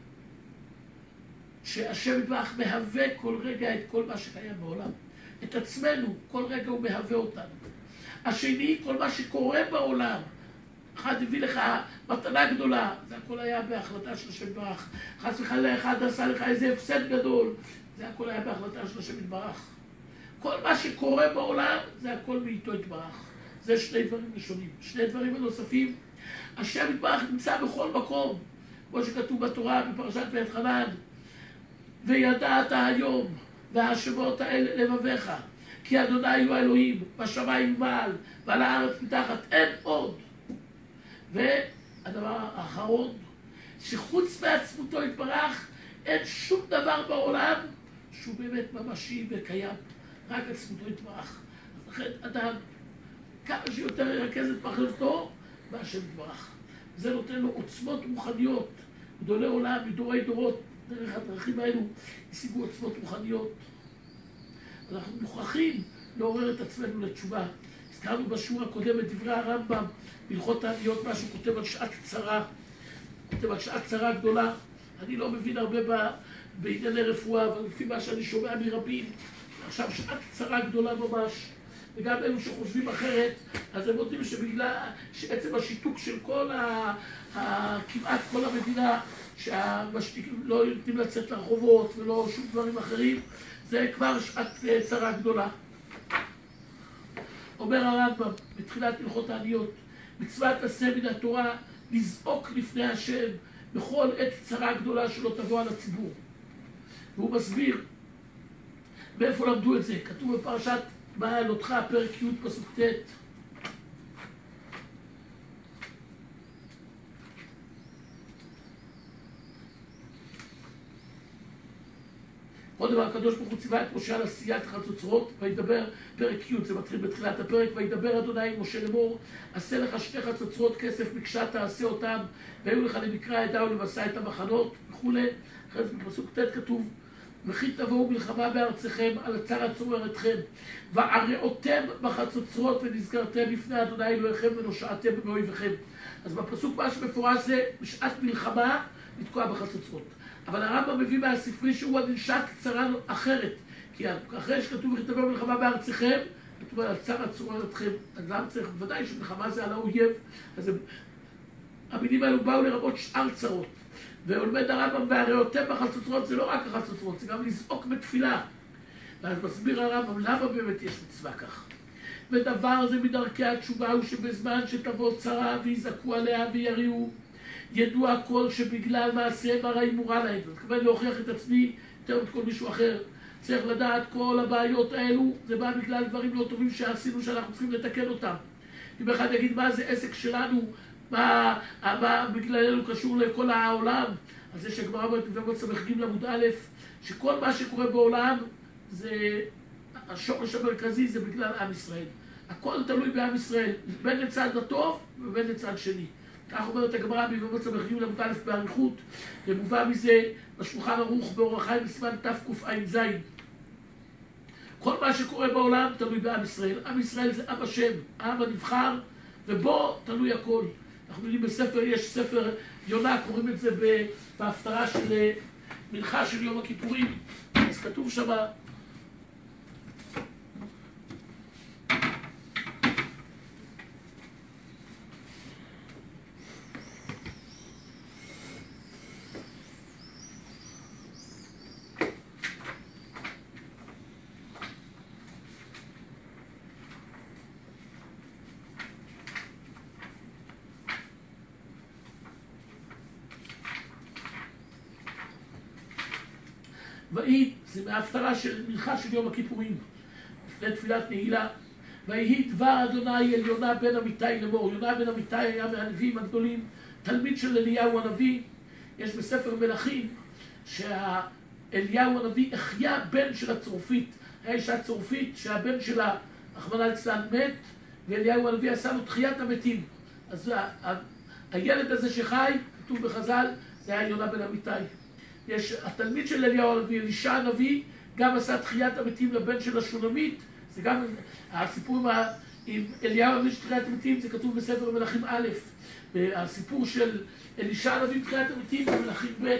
שהשם יתברך מהווה כל רגע את כל מה שקיים בעולם. את עצמנו, כל רגע הוא מהווה אותנו. השני, כל מה שקורה בעולם. אחד הביא לך מתנה גדולה, זה הכל היה בהחלטה של השם יתברך. חס וחלילה אחד עשה לך איזה הפסד גדול, זה הכל היה בהחלטה של השם יתברך. כל מה שקורה בעולם, זה הכל מאיתו יתברך. זה שני דברים ראשונים. שני דברים הנוספים, השם יתברך נמצא בכל מקום, כמו שכתוב בתורה בפרשת ואתחנן, וידעת היום והשמות האלה לבביך, כי אדוני הוא האלוהים, בשמיים מעל ועל הארץ מתחת, אין עוד. והדבר האחרון, שחוץ מעצמותו יתברך, אין שום דבר בעולם שהוא באמת ממשי וקיים, רק עצמותו יתברך. אז לכן אדם, כמה שיותר ירכז את מחשבתו, בהשם יתברך. זה נותן לו עוצמות רוחניות, גדולי עולם, מדורי דורות, דרך הדרכים האלו, השיגו עוצמות רוחניות. אנחנו מוכרחים לעורר את עצמנו לתשובה. הזכרנו בשיעור הקודם את דברי הרמב"ם, בהלכות העניות, מה שהוא כותב על שעת צרה. כותב על שעת צרה גדולה. אני לא מבין הרבה בענייני רפואה, אבל לפי מה שאני שומע מרבים, עכשיו שעת צרה גדולה ממש. וגם אלו שחושבים אחרת, אז הם יודעים שבגלל שעצם השיתוק של כל ה... ה... כמעט כל המדינה, שהמשתיקים לא יודעים לצאת לרחובות ולא שום דברים אחרים, זה כבר שעת צרה גדולה. אומר הרמב"ם בתחילת הלכות העניות, מצוות עשה מן התורה לזעוק לפני השם בכל עת צרה גדולה שלא תבוא על הציבור. והוא מסביר מאיפה למדו את זה. כתוב בפרשת מעלותך, פרק י' פסוק ט'. עוד דבר, הקדוש ברוך הוא ציווה את משה על עשיית חצוצרות, וידבר, פרק י', זה מתחיל בתחילת הפרק, וידבר אדוני עם משה לאמור, עשה לך שתי חצוצרות כסף מקשה תעשה אותם, והיו לך למקרא עדה ולמסע את המחנות וכולי. אחרי זה בפסוק ט' כתוב, וכי תבואו מלחמה בארצכם על הצר הצורר אתכם, וערעותם בחצוצרות ונזכרתם לפני אדוני אלוהיכם ונושעתם באויביכם. אז בפסוק מה שמפורש זה בשעת מלחמה לתקוע בחצוצרות. אבל הרמב"ם מביא מהספרי שהוא על שעת קצרה אחרת, כי אחרי שכתוב וכי תבואו מלחמה בארצכם, כתוב על הצר הצורר אתכם. אז למה צריך? בוודאי שמלחמה זה על האויב. אז המילים האלו באו לרבות שאר צרות. ועולמד הרמב"ם והרעותם בחצוצרות זה לא רק החצוצרות, זה גם לזעוק בתפילה. ואז מסביר הרמב"ם למה באמת יש מצווה כך. ודבר זה מדרכי התשובה הוא שבזמן שתבוא צרה ויזעקו עליה ויריעו, ידעו הכל שבגלל מעשיהם הרעים מורא להם. זאת אומרת להוכיח את עצמי יותר מכל מישהו אחר. צריך לדעת כל הבעיות האלו, זה בא בגלל דברים לא טובים שעשינו שאנחנו צריכים לתקן אותם. אם אחד יגיד מה זה עסק שלנו, מה, מה בגללנו קשור לכל העולם, אז יש הגמרא בבבא ס"ג עמוד א', שכל מה שקורה בעולם, זה, השורש המרכזי זה בגלל עם ישראל. הכל תלוי בעם ישראל, בין לצד הטוב ובין לצד שני. כך אומרת הגמרא בבבא ס"ג עמוד א' באריכות, ומובא מזה בשולחן ערוך באור החיים בסימן תקע"ז. כל מה שקורה בעולם תלוי בעם ישראל. עם ישראל זה עם השם, העם הנבחר, ובו תלוי הכל. אנחנו יודעים בספר, יש ספר יונה, קוראים את זה בהפטרה של מנחה של יום הכיפורים. אז כתוב שם, ויהי, זה מההפטרה של מנחה של יום הכיפורים, לפני תפילת נעילה, ויהי דבר אדוני אל יונה בן אמיתי לאמור. יונה בן אמיתי היה מהנביאים הגדולים, תלמיד של אליהו הנביא. יש בספר מלכים שאליהו הנביא אחיה בן של הצרופית. היה אישה צרופית שהבן שלה, רחמנא ליצלן, מת, ואליהו הנביא עשה לו תחיית המתים. אז ה- ה- הילד הזה שחי, כתוב בחז"ל, זה היה יונה בן אמיתי. יש התלמיד של אליהו הנביא, אלישע הנביא, גם עשה תחיית המתים לבן של השונמית. זה גם הסיפור עם, ה... עם אליהו הנביא של תחיית המתים, זה כתוב בספר מלכים א'. והסיפור של אלישע הנביא תחיית המתים זה מלכים ב'.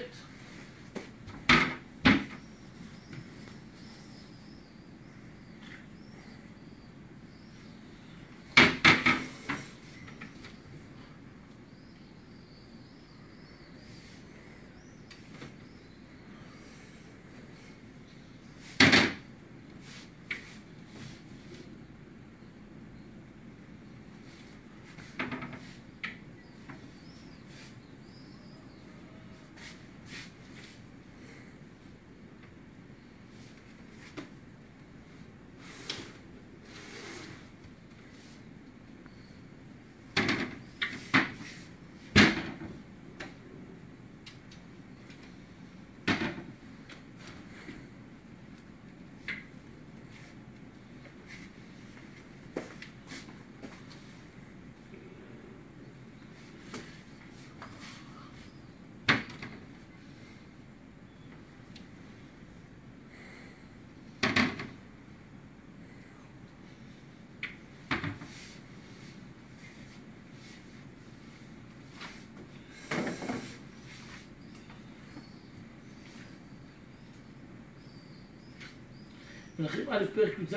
מלכים א' פרק י"ז,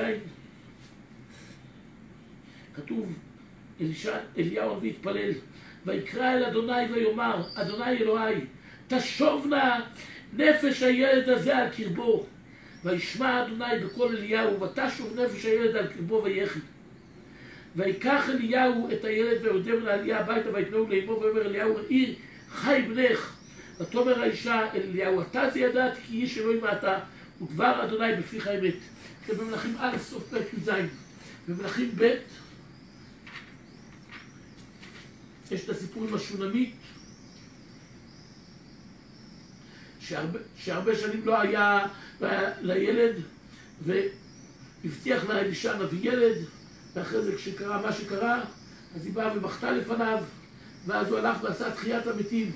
כתוב, אלישע, אליהו הנביא התפלל, ויקרא אל אדוני ויאמר, אדוני אלוהי, תשוב נא נפש הילד הזה על קרבו. וישמע אדוני בקול אליהו, ותשוב נפש הילד על קרבו ויחי. ויקח אליהו את הילד ויודם לעלייה הביתה, ויתנהו לאמו, ואומר אליהו, ראי חי בנך. ותאמר האישה אל אליהו, אתה זה ידעת כי איש אלוהים אתה, ודבר אדוני בפיך אמת. זה במלכים א' סוף פרק י"ז. במלכים ב' יש את הסיפור עם השונמית, שהרבה, שהרבה שנים לא היה לילד, והבטיח לאלישע נביא ילד, ואחרי זה כשקרה מה שקרה, אז היא באה ובכתה לפניו, ואז הוא הלך ועשה תחיית המתים.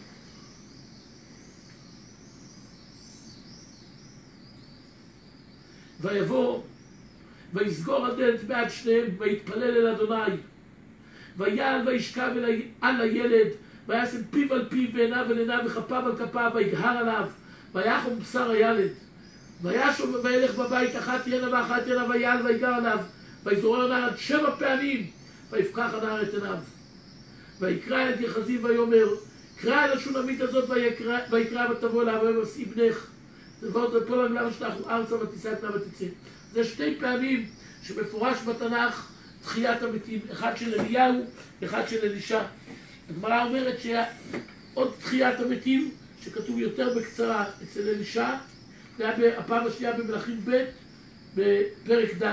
ויבוא, ויסגור הדלת בעד שניהם, ויתפלל אל אדוני. ויעל וישכב על הילד, וישם פיו על פיו ועיניו אל עיניו וכפיו על כפיו, ויגהר עליו, ויחום בשר הילד. וישוב וילך בבית, אחת תהיינה ואחת תהיינה, ויעל ויגר עליו, ויזורר הנער עד שבע פעמים, ויפקח הנער את עיניו. ויקרא את יחזי ויאמר, קרא אל השונמית הזאת, ויקרא, ויקרא ותבוא אליו, ויאמר שאי בנך, ועוד פה רגליו שלך ארצה ותישא את פניו ותצא. זה שתי פעמים שמפורש בתנ"ך תחיית המתים, אחד של אליהו, אחד של אלישע. הגמרא אומרת שהיה עוד תחיית המתים, שכתוב יותר בקצרה אצל אלישע, זה היה הפעם השנייה במלכים ב' בפרק ד'.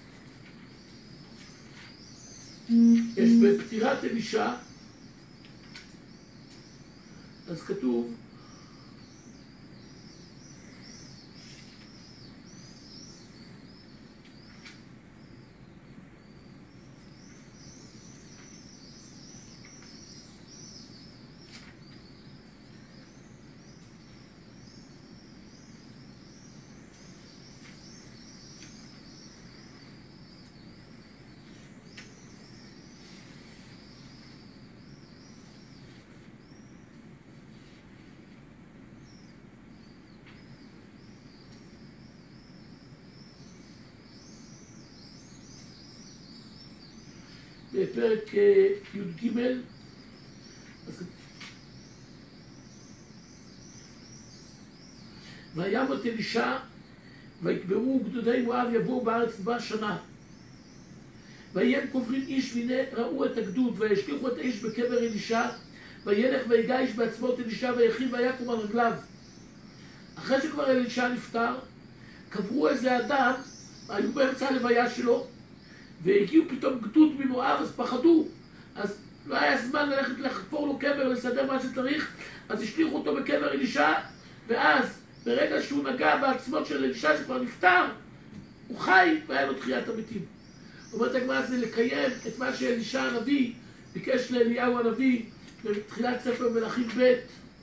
יש בפטירת אלישע, אז כתוב בפרק י"ג, וימות אלישע, ויקברו גדודי מואב יבואו בארץ בה שנה. ויהם קוברים איש, והנה ראו את הגדוד, וישליכו את האיש בקבר אלישע, וילך ויגע איש בעצמות אלישע, ויחיל ויקום על רגליו. אחרי שכבר אלישע נפטר, קברו איזה אדם, היו באמצע הלוויה שלו, והגיעו פתאום גדוד ממואב, אז פחדו, אז לא היה זמן ללכת לחפור לו קבר, לסדר מה שצריך, אז השליחו אותו בקבר אלישע, ואז ברגע שהוא נגע בעצמות של אלישע שכבר נפטר, הוא חי והיה לו תחיית המתים. אומרת הגמרא זה לקיים את מה שאלישע הנביא ביקש לאליהו הנביא בתחילת ספר מלכים ב'.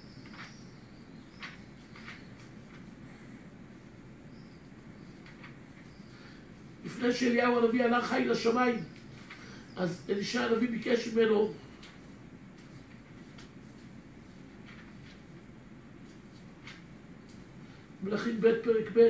לפני שאליהו הנביא עלה חי לשמיים, אז אלישע הנביא ביקש ממנו מלכים ב' פרק ב'.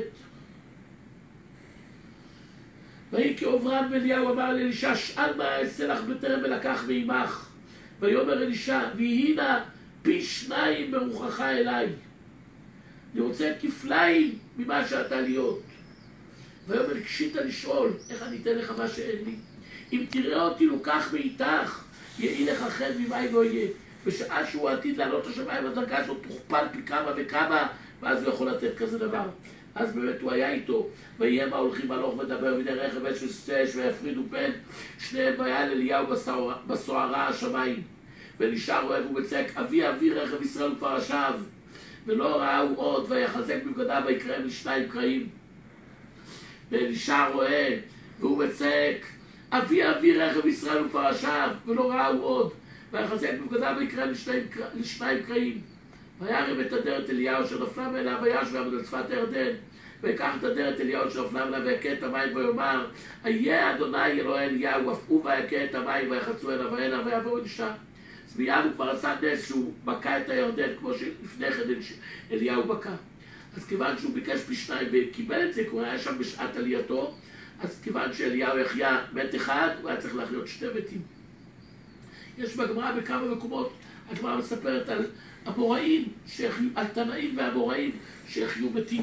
ויהי כעוברם ואליהו אמר לאלישע, שאל מה אעשה לך בטרם אלקח מעמך. ויאמר אלישע, ויהי נא פי שניים ברוחך אליי, אני רוצה כפליים ממה שאתה להיות. ויאמר קשית לשאול, איך אני אתן לך מה שאין לי? אם תראה אותי לוקח מאיתך, יהי לך חן ממאי לא יהיה. בשעה שהוא עתיד לעלות לשמיים, הדרגה שלו תוכפל פי כמה וכמה, ואז הוא יכול לתת כזה דבר. אז באמת הוא היה איתו, ויהיה מה הולכים הלוך ודבר, והנה רכב אש ושש ויפרידו בין שניהם. והיה לאליהו בסוערה השמיים, ואלישע רואה והוא מצעק, אבי אבי רכב ישראל ופרשיו, ולא ראהו עוד, ויחזק בבגדיו ויקרם לשניים קרעים. ואלישע רואה והוא מצעק, אבי אבי רכב ישראל ופרשיו, ולא ראהו עוד, ויחזק בבגדיו ויקרם לשניים קרעים. וירם את אדרת אליהו אשר נפלה מאליו, וישב ויעמוד על שפת הירדן, ויקח את אדרת אליהו אשר נפלה מאליו, ויכה את המים, ויאמר, איה אדוני אלוהי אליהו, אף הוא ויכה את המים, ויחצו הנה והנה, ויעבור אלישע. אז מיד הוא כבר עשה נס שהוא בקע את הירדן, כמו שלפני כן אליהו בקע. אז כיוון שהוא ביקש פי שניים וקיבל את זה, הוא היה שם בשעת עלייתו, אז כיוון שאליהו יחיה מת אחד, הוא היה צריך להחיות שתי מתים. יש בגמרא בכמה מקומות, הגמרא מספרת על אמוראים, על תנאים ואמוראים שיחיו מתים.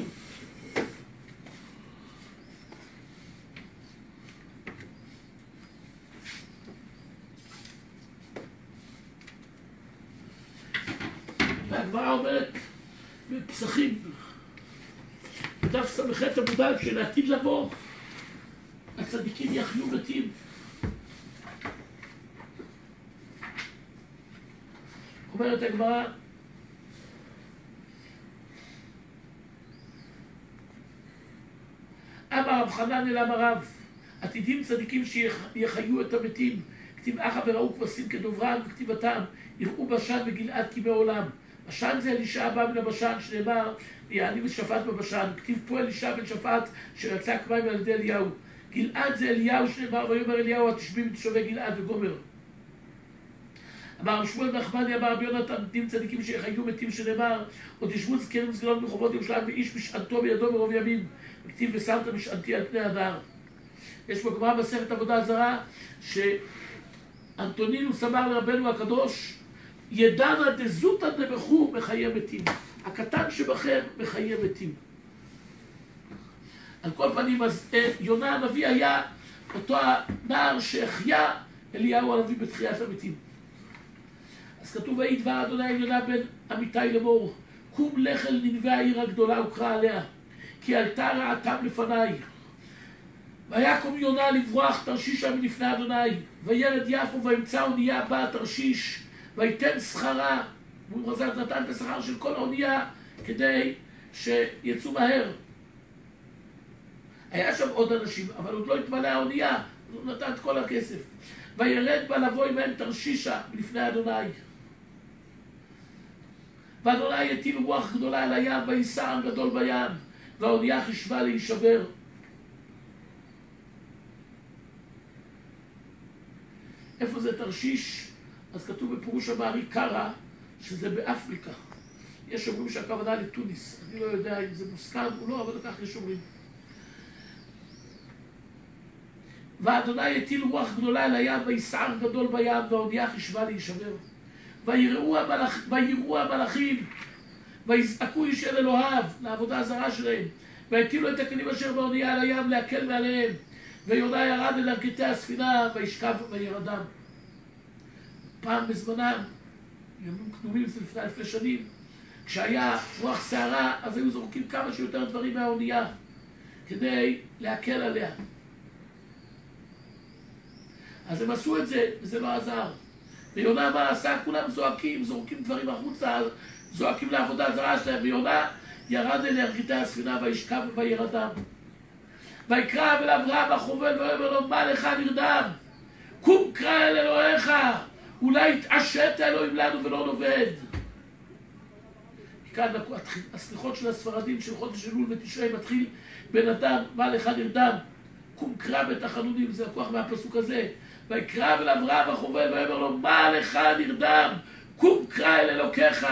והגמרא אומרת בפסחים, בדף ס"ח עמוד א', שלעתיד לבוא הצדיקים יחיו מתים. אומרת הגמרא, אמר רב חנן אל אמר רב, עתידים צדיקים שיחיו את המתים, כתיב אחא וראו כבשים כדוברם וכתיבתם, יראו בשן וגלעד כימי עולם. בשן זה אלישע הבא מן הבשן, שנאמר, יעני ושפט בבשן. כתיב פה אלישע בן שפט, שרצק מים על ידי אליהו. גלעד זה אליהו, שנאמר, ויאמר אליהו, התשבים תושבי גלעד וגומר. אמר שמואל נחמני, אמר רבי יונתן, עתידים צדיקים שיחיו מתים, שנאמר, עוד ישבו זקנים וסגנות ברחובות ירושלים, ואיש משענתו בידו מרוב ימים. וכתיב ושמת משענתי על פני הדר. יש פה גמרא מסכת עבודה זרה, שאנטונינוס אמר לרבנו הקדוש, ידענה דזוטא דבכו מחיי מתים. הקטן שבכם מחיי מתים. על כל פנים, אז יונה הנביא היה אותו הנער שהחיה אליהו הנביא בתחיית המתים. אז כתוב, ויהי דבר אדוני אל יונה בן אמיתי לאמור, קום לך אל ננבי העיר הגדולה וקרא עליה, כי עלתה רעתם לפניי. ויקום יונה לברוח תרשישה מלפני אדוני, וירד יפו וימצא אונייה באה תרשיש, ויתן שכרה, והוא חזר נתן את השכר של כל האונייה כדי שיצאו מהר. היה שם עוד אנשים, אבל עוד לא התמלא האונייה, הוא נתן את כל הכסף. וירד בה לבוא עמהם תרשישה מלפני אדוני. ואדוני יטיל רוח גדולה על הים, וייסע עם גדול בים, והאונייה חשבה להישבר. איפה זה תרשיש? אז כתוב בפירוש המערי קרא, שזה באפריקה. יש אומרים שהכוונה לטוניס. אני לא יודע אם זה מוסכם או לא, אבל כך יש אומרים. ואדוני יטיל רוח גדולה על הים, ויסער גדול בים, והאונייה חשבה להישבר. ויראו המלאכ... ויראו המלאכים, ויזעקו איש אל אלוהיו, לעבודה הזרה שלהם, והטילו את הכלים אשר באונייה על הים להקל מעליהם. ויונה ירד אל ערכתי הספינה, וישכב וירדם. פעם בזמנם, ימים קדומים, זה לפני אלפי שנים, כשהיה רוח סערה, אז היו זורקים כמה שיותר דברים מהאונייה, כדי להקל עליה. אז הם עשו את זה, וזה לא עזר. ויונה מה עשה? כולם זועקים, זורקים דברים החוצה, זועקים לעבודה זרה שלהם, ויונה ירד אל ערכתי הספינה, וישכב וירדם. ויקרא אל אברהם החובל ואומר לו, מה לך נרדם? קום קרא אל אלוהיך, אולי יתעשת אלוהים לנו ולא נאבד. כאן הסליחות של הספרדים של חודש אלול ותשרי מתחיל בן אדם, מה לך נרדם? קום קרא בתחנונים, זה הכוח מהפסוק הזה. ויקרא אל אברהם החובל ואומר לו, מה לך נרדם? קום קרא אל אלוקיך.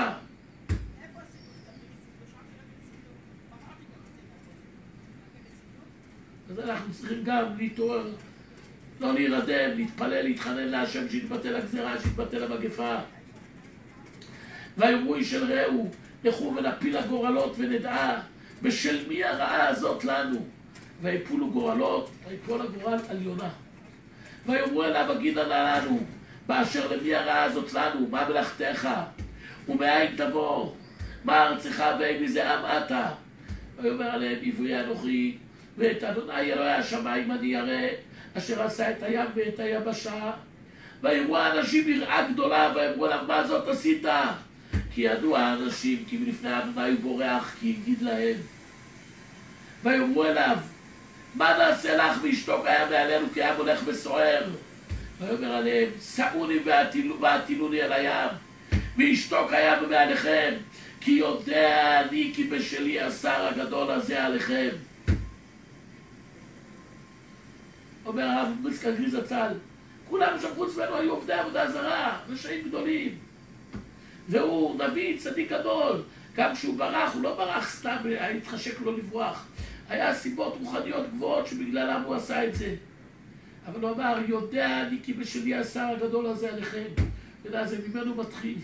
אז אנחנו צריכים גם להתעורר, לא להירדם, להתפלל, להתחנן להשם שיתבטל הגזרה, שיתבטל המגפה. ויאמרו איש אל רעהו, לכו ונפיל הגורלות ונדעה, בשל מי הרעה הזאת לנו? ויפולו גורלות, ויפול הגורל על יונה. ויאמרו אליו, הגידה נא לנו, באשר למי הרעה הזאת לנו? מה מלאכתך? ומאין תבוא? מה ארצך ואין מזה עם אתה? ויאמר עליהם, עברי אנוכי, ואת אדוני אלוהי השמיים אני ירא, אשר עשה את הים ואת היבשה. ויראו האנשים יראה גדולה, ואמרו אליו, מה זאת עשית? כי ידעו האנשים, כי מלפני אדוני הוא בורח, כי יגיד להם. ויאמרו אליו, מה נעשה לך וישתוק הים מעלינו, כי הים הולך וסוער? ויאמר עליהם, שאוני והטילוני על הים, וישתוק הים מעליכם, כי יודע אני כי בשלי השר הגדול הזה עליכם. אומר הרב בריסקה גריז הצל, כולם שם חוץ ממנו היו עובדי עבודה זרה, רשעים גדולים. והוא נביא צדיק גדול, גם כשהוא ברח, הוא לא ברח סתם, התחשק לו לברוח. היה סיבות רוחניות גבוהות שבגללם הוא עשה את זה. אבל הוא אמר, יודע אני כי בשלי השר הגדול הזה עליכם. יודע, זה ממנו מתחיל.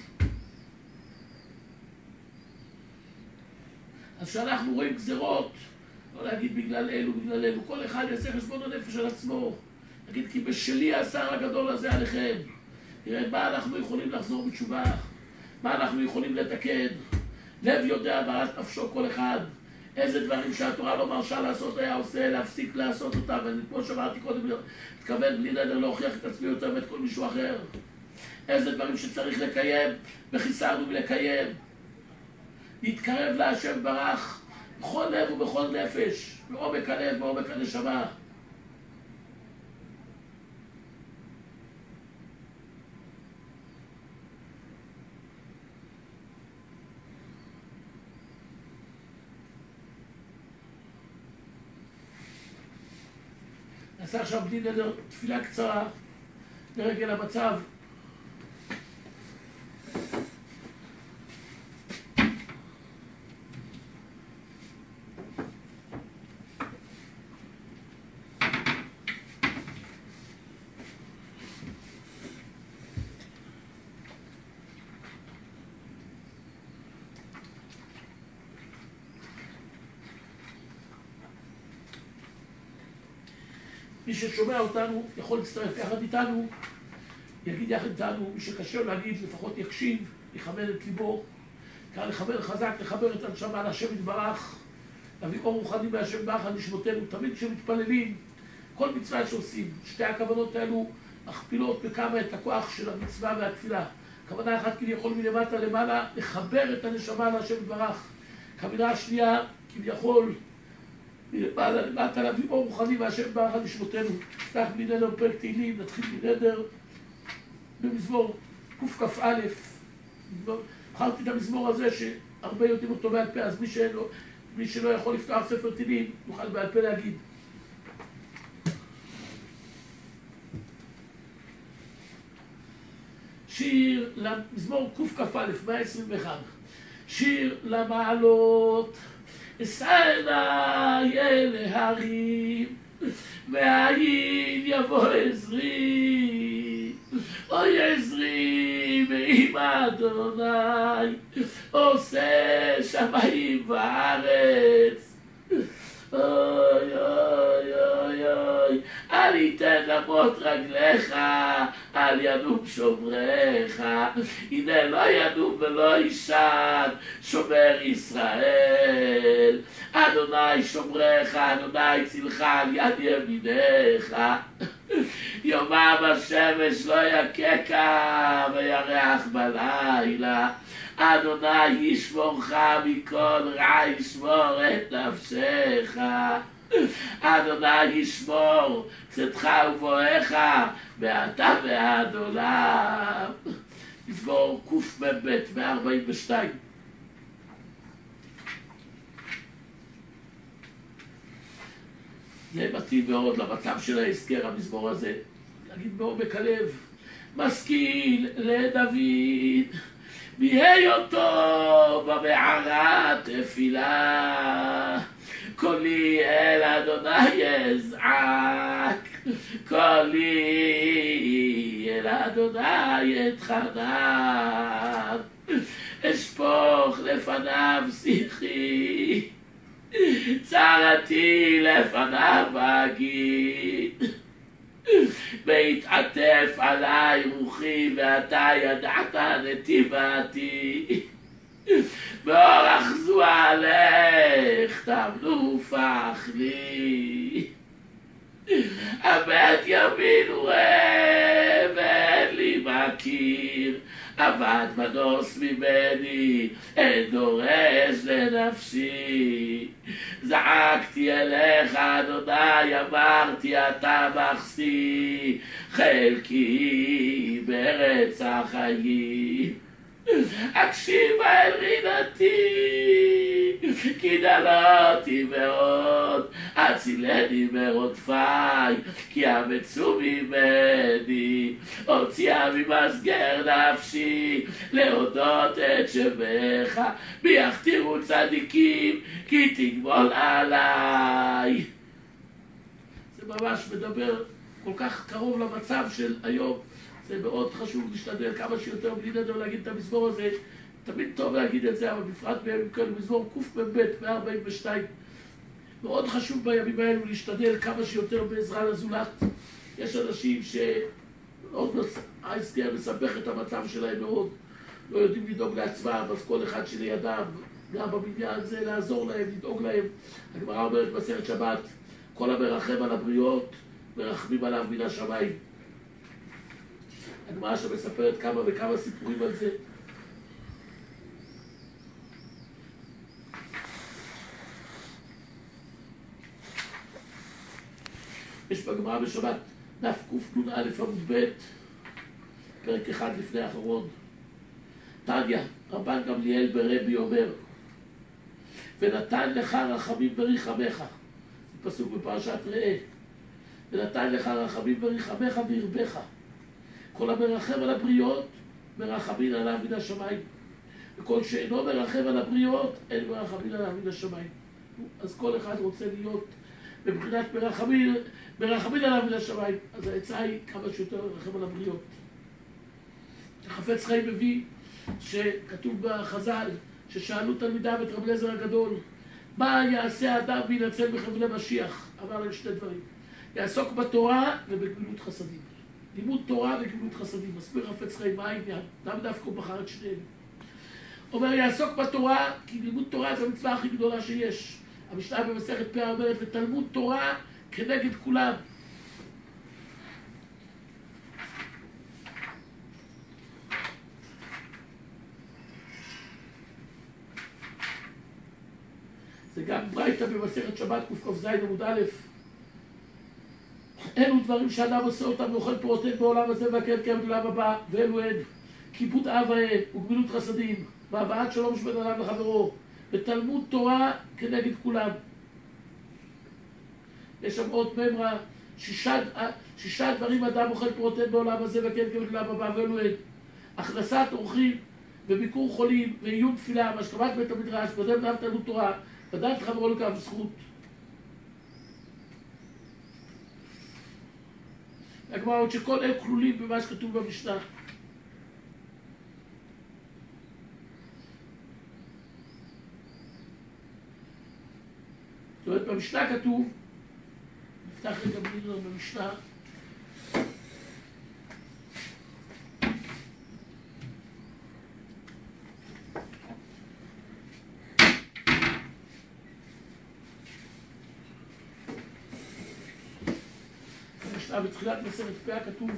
אז כשאנחנו רואים גזרות, לא להגיד בגלל אלו, בגלל אלו, כל אחד יעשה חשבון הנפש של עצמו. נגיד, כי בשלי השר הגדול הזה עליכם. תראה, מה אנחנו יכולים לחזור בתשובה? מה אנחנו יכולים לתקן? לב יודע בעלת נפשו כל אחד. איזה דברים שהתורה לא מרשה לעשות היה עושה, להפסיק לעשות אותם. ואני כמו שאמרתי קודם, מתכוון בלי נדר להוכיח את עצמי יותר מאת כל מישהו אחר. איזה דברים שצריך לקיים, וחיסרנו מלקיים. להתקרב להשם ברח, בכל לב ובכל נפש, בעומק הלב, בעומק הנשמה. נעשה עכשיו בלי נדר תפילה קצרה לרגל המצב. מי ששומע אותנו יכול להצטרף יחד איתנו, יגיד יחד איתנו, מי שקשה לו להגיד לפחות יקשיב, יכוון את ליבו, כאן לכוון חזק, לחבר את הנשמה להשם יתברך, להביא אור רוחני מהשם יתברך על נשמותינו. תמיד כשמתפללים, כל מצווה שעושים, שתי הכוונות האלו מכפילות בכמה את הכוח של המצווה והתפילה. כוונה אחת כביכול מלמטה למעלה, לחבר את הנשמה להשם יתברך. כוונה השנייה כביכול מלמעלה למטה להביא אור רוחני מהשם יתברך על נשמותינו. נפתח מנדר פרק תהילים, נתחיל מנדר במזמור קכ"א. בחרתי את המזמור הזה שהרבה יודעים אותו בעל פה, אז מי שלא, מי שלא יכול לפתוח ספר תהילים יוכל בעל פה להגיד. שיר למזמור קכ"א, מאה עשרים ואחת. שיר למעלות, אשא עיניי אל ההרים, מאין יבוא עזרי. אוי עזרי מעם אדוני, עושה שמיים וארץ. אוי אוי אוי אוי, אל יתן למוט רגליך, אל ינום שומריך. הנה לא ינום ולא יישן שומר ישראל. אדוני שומריך, אדוני צילך על יד ימינך. יומם השמש לא יככה וירח בלילה. אדוני ישמורך מכל רע, ישמור את נפשך. אדוני ישמור צאתך ובואך מעתה ועד עולם. מזמור קמ"ב מאה ארבעים ושתיים. זה מתאים מאוד למצב של ההזכר, המזמור הזה. להגיד בעומק הלב, משכיל לדוד בהיותו במערת תפילה. קולי אל אדוני אזעק, קולי אל אדוני אתחנן. אשפוך לפניו שיחי, צרתי לפניו אגיד. בהתעטף עליי רוחי ואתה ידעת נתיבתי. באורח זועלך תנופח לי. הבט ימין וראה ואין לי מכיר. אבד מנוס ממני, אין דורש לנפשי. זעקתי אליך אדוני, אמרתי אתה מחסי, חלקי בארץ החיים. הקשיבה אל רינתי, כי דלתי מאוד, הצילני מרודפיי, כי אמצו ממני. הוציאה ממסגר נפשי, להודות את שמך. בי יכתירו צדיקים, כי תגמול עליי. זה ממש מדבר כל כך קרוב למצב של היום. זה מאוד חשוב להשתדל כמה שיותר בלי נדר להגיד את המזמור הזה. תמיד טוב להגיד את זה, אבל בפרט בימים כאלה, מזמור קמ"ב מאה ארבעים ושתיים. מאוד חשוב בימים האלו להשתדל כמה שיותר בעזרה לזולת. יש אנשים שההזכר מסבך את המצב שלהם מאוד, לא יודעים לדאוג לעצמם, אז כל אחד שלידם, גם בבניין הזה, לעזור להם, לדאוג להם. הגמרא אומרת במסכת שבת, כל המרחם על הבריות, מרחמים עליו מן השמיים. הגמרא שמספרת כמה וכמה סיפורים על זה. יש בגמרא בשבת, דף קנ"א עמוד ב', פרק אחד לפני האחרון. תניא, רבן גמליאל ברבי אומר, ונתן לך רחמים וריחמך, זה פסוק בפרשת ראה, ונתן לך רחמים וריחמך וירבך, כל המרחם על הבריות מרחמים עליו מן השמיים, וכל שאינו מרחם על הבריות אין מרחמים עליו מן השמיים. אז כל אחד רוצה להיות מבחינת מרחמים, מרחמים עליו מן השמיים. אז העצה היא כמה שיותר מרחם על הבריות. החפץ חיים מביא שכתוב בחז"ל ששאלו תלמידיו את רב אליעזר הגדול, מה יעשה האדם וינצל בחבלי משיח? אמר להם שני דברים, יעסוק בתורה ובגמילות חסדים. לימוד תורה וגמילות חסדים. מסביר חפץ חיים מה העניין, למה דווקא הוא בחר את שניהם. אומר יעסוק בתורה, כי לימוד תורה זה המצווה הכי גדולה שיש. המשנה במסכת פאה אומרת, ותלמוד תורה כנגד כולם. זה גם ברייתא במסכת שבת קכ"ז עמוד א', אלו דברים שאדם עושה אותם ואוכל פירותיהם בעולם הזה והקהל קיימת בעולם הבא, ואלו הן כיבוד אב ואם וגמילות חסדים והבאת שלום שבין אדם לחברו ותלמוד תורה כנגד כולם. יש שם עוד ממרה, שישה, שישה דברים אדם אוכל פירותיהם בעולם הזה והקהל קיימת בעולם הבא, ואלו הן הכנסת אורחים וביקור חולים ועיון תפילה והשכמת בית המדרש ודרך אדם תלמוד תורה ודעת חברו לכף זכות. הגמרא עוד שכל אלה כלולים במה שכתוב במשנה. זאת אומרת, במשנה כתוב, נפתח רגע בנינו במשנה, בתחילת מסכת פאה כתוב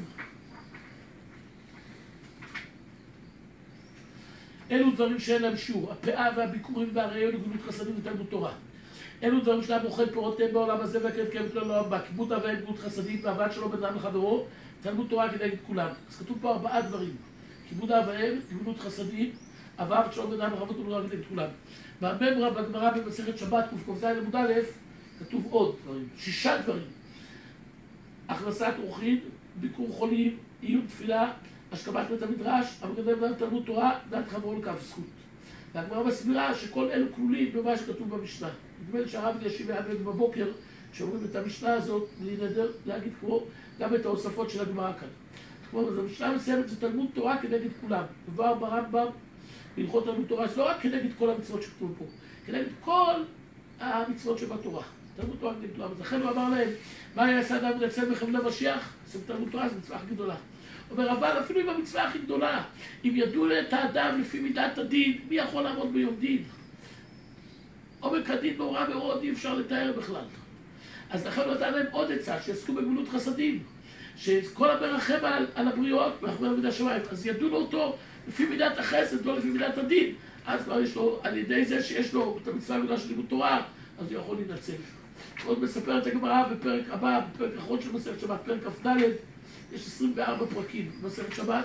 אלו דברים שאין להם שיעור, הפאה והביקורים והראיון וגמילות חסדים ותלמוד תורה. אלו דברים שאדם אוכל פירותיהם בעולם הזה והקהל קיימת לעולם הבא, כיבוד אב ואם וגמילות חסדים והבאת שלום בין אדם לחברו, תלמוד תורה כנגד כולם. אז כתוב פה ארבעה דברים, כיבוד אב ואם, גמילות חסדים, הבאת שלום בין אדם לחברו, תלמוד תורה כנגד כולם. והממרה בגמרא במסכת שבת קכ"ז עמוד א' כתוב עוד דברים, שישה דברים: הכנסת אורחים, ביקור חולים, עיון תפילה, השכמת בית המדרש, המקדם תלמוד תורה, דעת חברו לכף זכות. והגמרא מסבירה שכל אלו כלולים במה שכתוב במשנה. נדמה לי שהרב אלישיב היה בבוקר, כשאומרים את המשנה הזאת, בלי נדר להגיד כמו גם את ההוספות של הגמרא כאן. כמו אז המשנה מסיימת זה תלמוד תורה כנגד כולם. דבר ברמב"ם בהלכות תלמוד תורה, זה לא רק כנגד כל המצוות שכתוב פה, כנגד כל המצוות שבתורה. תלמוד תורה כנגד כולם. אז לכן הוא אמר להם, מה יעשה אדם ונצל בחבלי משיח? זה תלמוד תורה, זו מצווה הכי גדולה. אומר, אבל אפילו עם המצווה הכי גדולה, אם ידעו את האדם לפי מידת הדין, מי יכול לעמוד ביום דין? עומק הדין נורא מאוד, אי אפשר לתאר בכלל. אז לכן הוא נתן להם עוד עצה, שיעסקו בגמילות חסדים, שכל המרחם על, על הבריות, מרחם מן השמיים, אז ידעו אותו לפי מידת החסד, לא לפי מידת הדין. אז כבר יש לו, על ידי זה שיש לו את המצווה הגדולה של לימוד תורה, אז הוא יכול להינצל. עוד מספר את הגמרא בפרק הבא, בפרק האחרון של מסכת שבת, פרק כ"ד, יש עשרים וארבע פרקים במסכת שבת.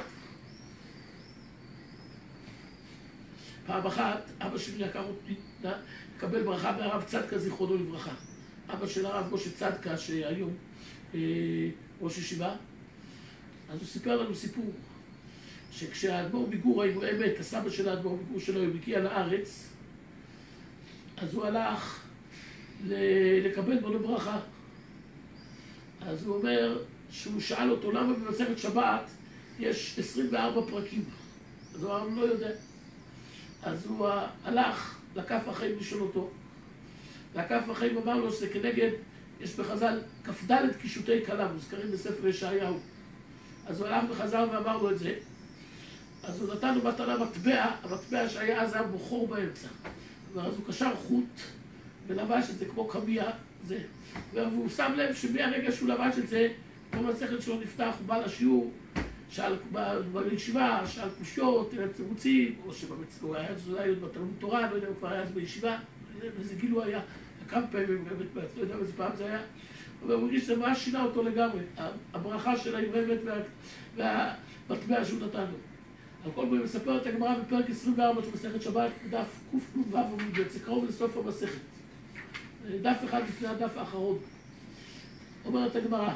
פעם אחת, אבא שלי לקח אותי לקבל ברכה מהרב צדקה, זיכרונו לברכה. אבא של הרב משה צדקה, שהיום אה, ראש ישיבה, אז הוא סיפר לנו סיפור, שכשהאדמו"ר מגור, האמת, הסבא של האדמו"ר מגור שלו, הוא הגיע לארץ, אז הוא הלך לקבל בו לברכה. אז הוא אומר שהוא שאל אותו למה במסכת שבת יש עשרים וארבע פרקים. אז הוא אמר, הוא לא יודע. אז הוא הלך לכף החיים לשאול אותו. והכף החיים אמר לו שזה כנגד, יש בחז"ל כ"ד קישוטי כלה, מוזכרים בספר ישעיהו. אז הוא הלך וחזר ואמר לו את זה. אז הוא נתן לו מתנה מטבע, המטבע שהיה אז היה בוחור באמצע. אז הוא קשר חוט ולבש את זה כמו קמיע, זה. והוא שם לב שמהרגע שהוא לבש את זה, כל המסכת שלו נפתח, הוא בא לשיעור, שאל בישיבה, שאל קושיות, תירוצים, או שבמצלו היה עוד בתלמוד תורה, לא יודע, הוא כבר היה אז בישיבה, איזה גיל הוא היה, כמה פעמים, לא יודע איזה פעם זה היה, הוא מרגיש שזה ממש שינה אותו לגמרי, הברכה של האמרמת והמטבע שהוא נתן לו. על כל פעם מספרת הגמרא בפרק עשרים וארבע של מסכת שבת, דף קנ"ו עמוד ב', זה קרוב לסוף המסכת. דף אחד לפני הדף האחרון. אומרת הגמרא,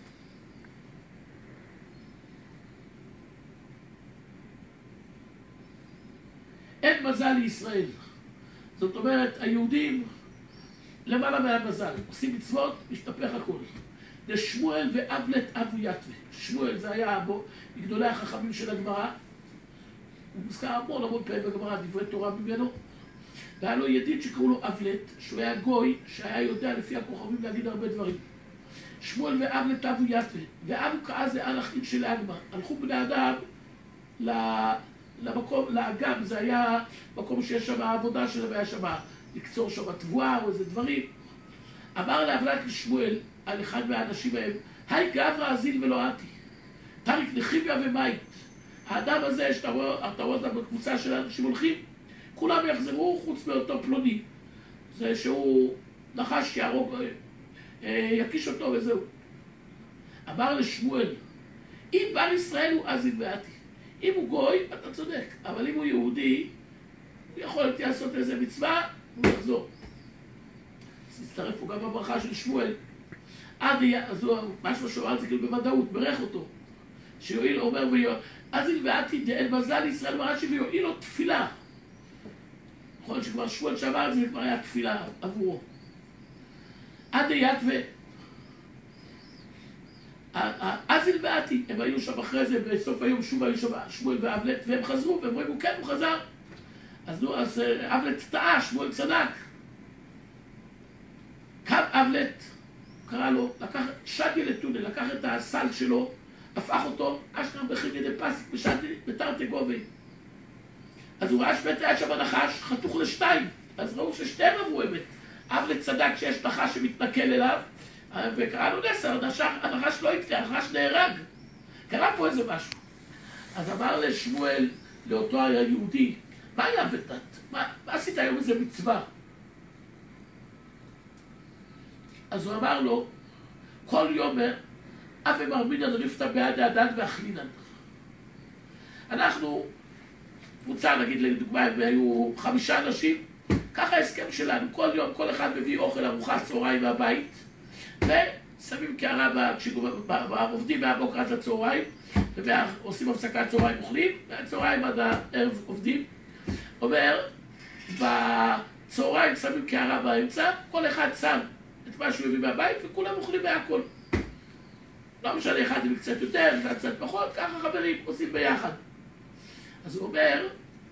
אין מזל לישראל. זאת אומרת, היהודים למעלה מהמזל, עושים מצוות, משתפך הכל. לשמואל ואבלט אבו יתווה. שמואל זה היה בו, מגדולי החכמים של הגמרא. הוא מוזכר המון המון פעמים בגמרא, דברי תורה ממנו. והיה לו ידיד שקראו לו אבלט, שהוא היה גוי, שהיה יודע לפי הכוכבים להגיד הרבה דברים. שמואל ואבלט אבו יתווה. ואבו כעס זה הלכים של האגמא. הלכו בני אדם למקום, לאגם, זה היה מקום שיש שם העבודה שלהם, היה שם לקצור שם תבואה או איזה דברים. אמר לאבלט לשמואל, על אחד מהאנשים מהם, היי גברא אזיל ולא אתי, תריק לחיביה ומית. האדם הזה שאתה רואה, אתה רואה אותם בקבוצה של האנשים הולכים, כולם יחזרו חוץ מאותו פלוני. זה שהוא נחש יהרוג, יקיש אותו וזהו. אמר לשמואל, אם בר ישראל הוא אזיל ואתי, אם הוא גוי, אתה צודק, אבל אם הוא יהודי, הוא יכול לעשות איזה מצווה, הוא יחזור. אז נצטרף פה גם בברכה של שמואל. עד אז הוא, משהו שהוא על זה כאילו בוודאות, ברך אותו. שיועיל, אומר ויועיל, אזיל ואתי דאל מזל לישראל מרש"י ויועיל לו תפילה. יכול להיות שכבר שמואל שעבר, זה כבר היה תפילה עבורו. עד יתווה. אזיל ואתי, הם היו שם אחרי זה, בסוף היום שוב היו שם שמואל ואבלט, והם חזרו, והם רואים, הוא כן, הוא חזר. אז נו, אז אבלט טעה, שמואל צדק. קם אבלט, קרא לו, לקח שדי לטונה, לקח את הסל שלו, הפך אותו, אשכרה בחימי דפסיק, בשדי, בתרתי גובי. אז הוא ראה שבאמת היה שם הנחש, חתוך לשתיים, אז ראו ששתיהם עברו אמת. אבלט צדק שיש נחש שמתנכל אליו, וקרא לו נסר, הנחש לא יקטע, הנחש נהרג. קרה פה איזה משהו. אז אמר לשמואל, לאותו היהודי, מה היה ותת? מה, מה עשית היום איזה מצווה? אז הוא אמר לו, כל יום אבי מרמינן ריפתא בעד האדן ואכלינן. אנחנו, קבוצה נגיד לדוגמה, הם היו חמישה אנשים, ככה ההסכם שלנו, כל יום כל אחד מביא אוכל ארוחת צהריים מהבית, ושמים קערה, עובדים מהבוקר עד הצהריים, ועושים הפסקת צהריים אוכלים, והצהריים עד הערב עובדים. אומר, בצהריים שמים קערה באמצע, כל אחד שם את מה שהוא הביא מהבית, וכולם אוכלים מהכל. לא משנה, אחד עם קצת יותר, אחד קצת פחות, ככה חברים עושים ביחד. אז הוא אומר,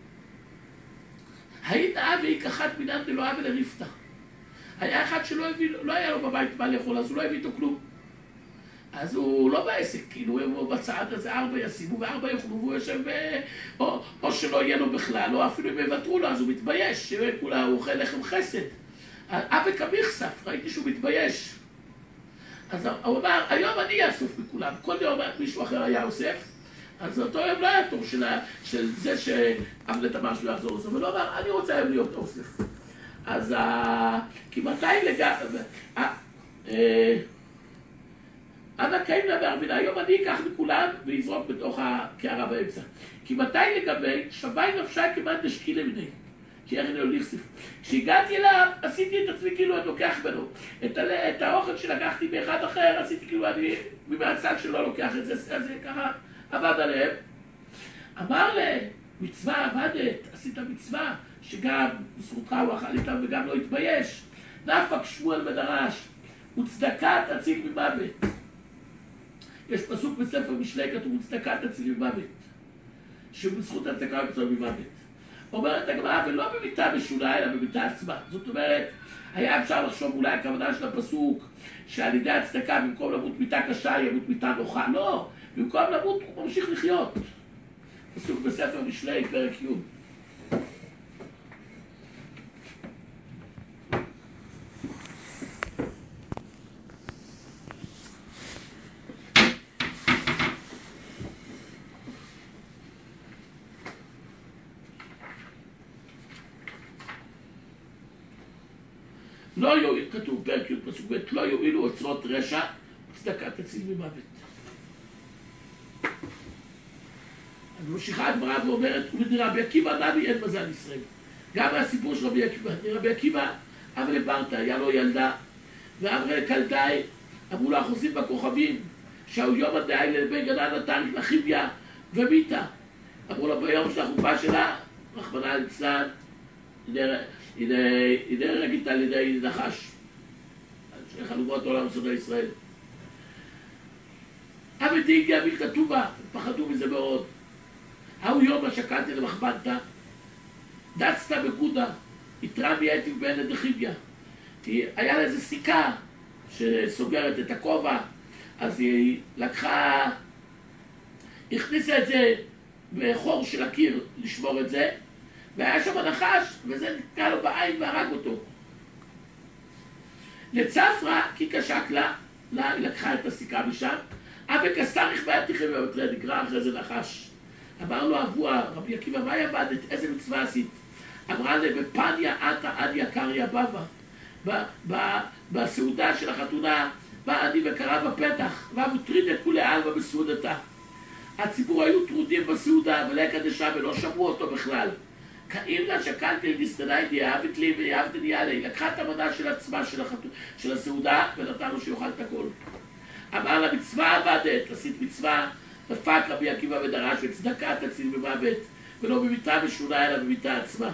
היית אבי כחת מינן דלא אבי לריפתא. היה אחד שלא הביא, לא היה לו בבית מה לאכול, אז הוא לא הביא איתו כלום. אז הוא לא בעסק, כאילו הוא בצד הזה ארבע ישימו וארבע יאכלו, והוא יושב, או, או שלא יהיה לו בכלל, או אפילו אם יוותרו לו, אז הוא מתבייש, שכולה הוא אוכל לחם חסד. אבי כמיכסף, ראיתי שהוא מתבייש. אז הוא אמר, היום אני אאסוף מכולם, כל יום מישהו אחר היה אוסף, אז אותו יום לא היה תור של, של זה שאבלט אמר שהוא יחזור לסוף, ולא אמר, אני רוצה היום להיות אוסף. אז כי מתי לגמרי, אנא קיימא בארמינא, היום אני אקח מכולם ויזרוק בתוך הקערה באמצע. כי מתי לגבי, שווה נפשי כמעט נשקי למיני. כי איך אני הוליך סיף. כשהגעתי אליו, עשיתי את עצמי כאילו אני לוקח ממנו. את, את האוכל שלקחתי באחד אחר, עשיתי כאילו אני מהצד שלו לוקח את זה, אז זה ככה עבד עליהם. אמר להם, מצווה עבדת, עשית מצווה, שגם בזכותך הוא אכל איתם וגם לא התבייש. נפק שמואל בדרש, וצדקה תציל ממוות. יש פסוק בספר משלי כתוב, וצדקה תציל ממוות. שבזכות הצדקה הוא תציל ממוות. אומרת הגמרא, ולא במיטה משונה, אלא במיטה עצמה. זאת אומרת, היה אפשר לחשוב אולי הכוונה של הפסוק, שעל ידי הצדקה במקום למות מיטה קשה, ימות מיטה נוחה. לא, במקום למות הוא ממשיך לחיות. פסוק בספר משלי, פרק י'. לא יועיל, כתוב פרק י' פסוק ב', לא יועילו אוצרות רשע, צדקה תציל ממוות. אז ממשיכה הגמרא ואומרת, ולרבי עקיבא נביא אין מזל ישראל. גם מהסיפור של רבי עקיבא, רבי עקיבא, אברי ברתא, היה לו ילדה, ואמרי כלדאי, אמרו לו החוזים בכוכבים, שהיו יום הדאי לבי גנן נתן לחיביה ומיתה. אמרו לו ביום של החופה שלה, רחמנא ליצלן, הנה הרג איתה על ידי נחש. שני חלומות עולם סודי ישראל. עבדי הגיע מילתא טובה, פחדו מזה מאוד. ההוא יום השקלתי למחבנתא, דצתא בגודה, יתרה מייתי בן דחיביה. כי היה לה איזו סיכה שסוגרת את הכובע, אז היא לקחה, הכניסה את זה בחור של הקיר לשמור את זה, והיה שם נחש, וזה נתקע לו בעין והרג אותו. לצפרא, כי קשק לה, לה, היא לקחה את הסיכה משם, אבא כסריך בעתיכם ובטריה, נקרא אחרי זה נחש. אמר לו אבוה, רבי עקיבא, מה עבדת? איזה מצווה עשית? אמרה לה, בפניה עתה עד יקריה בבא. בסעודה של החתונה, בא אני וקרא בפתח, והמוטריד את כולי עלמא בסעודתה. הציבור היו טרודים בסעודה, ולקא דשא ולא שמעו אותו בכלל. כאימנה שקלתי לגיסתנאי דיאבת לי ויאהבת לי עלי. לקחה את המנה של עצמה של, החתונה, של הסעודה, ונתנו שיוכל את הכל. אמר לה, מצווה עבדת, עשית מצווה, דפק רבי עקיבא ודרש, וצדקה תציל במוות, ולא במיתה משונה אלא במיתה עצמה.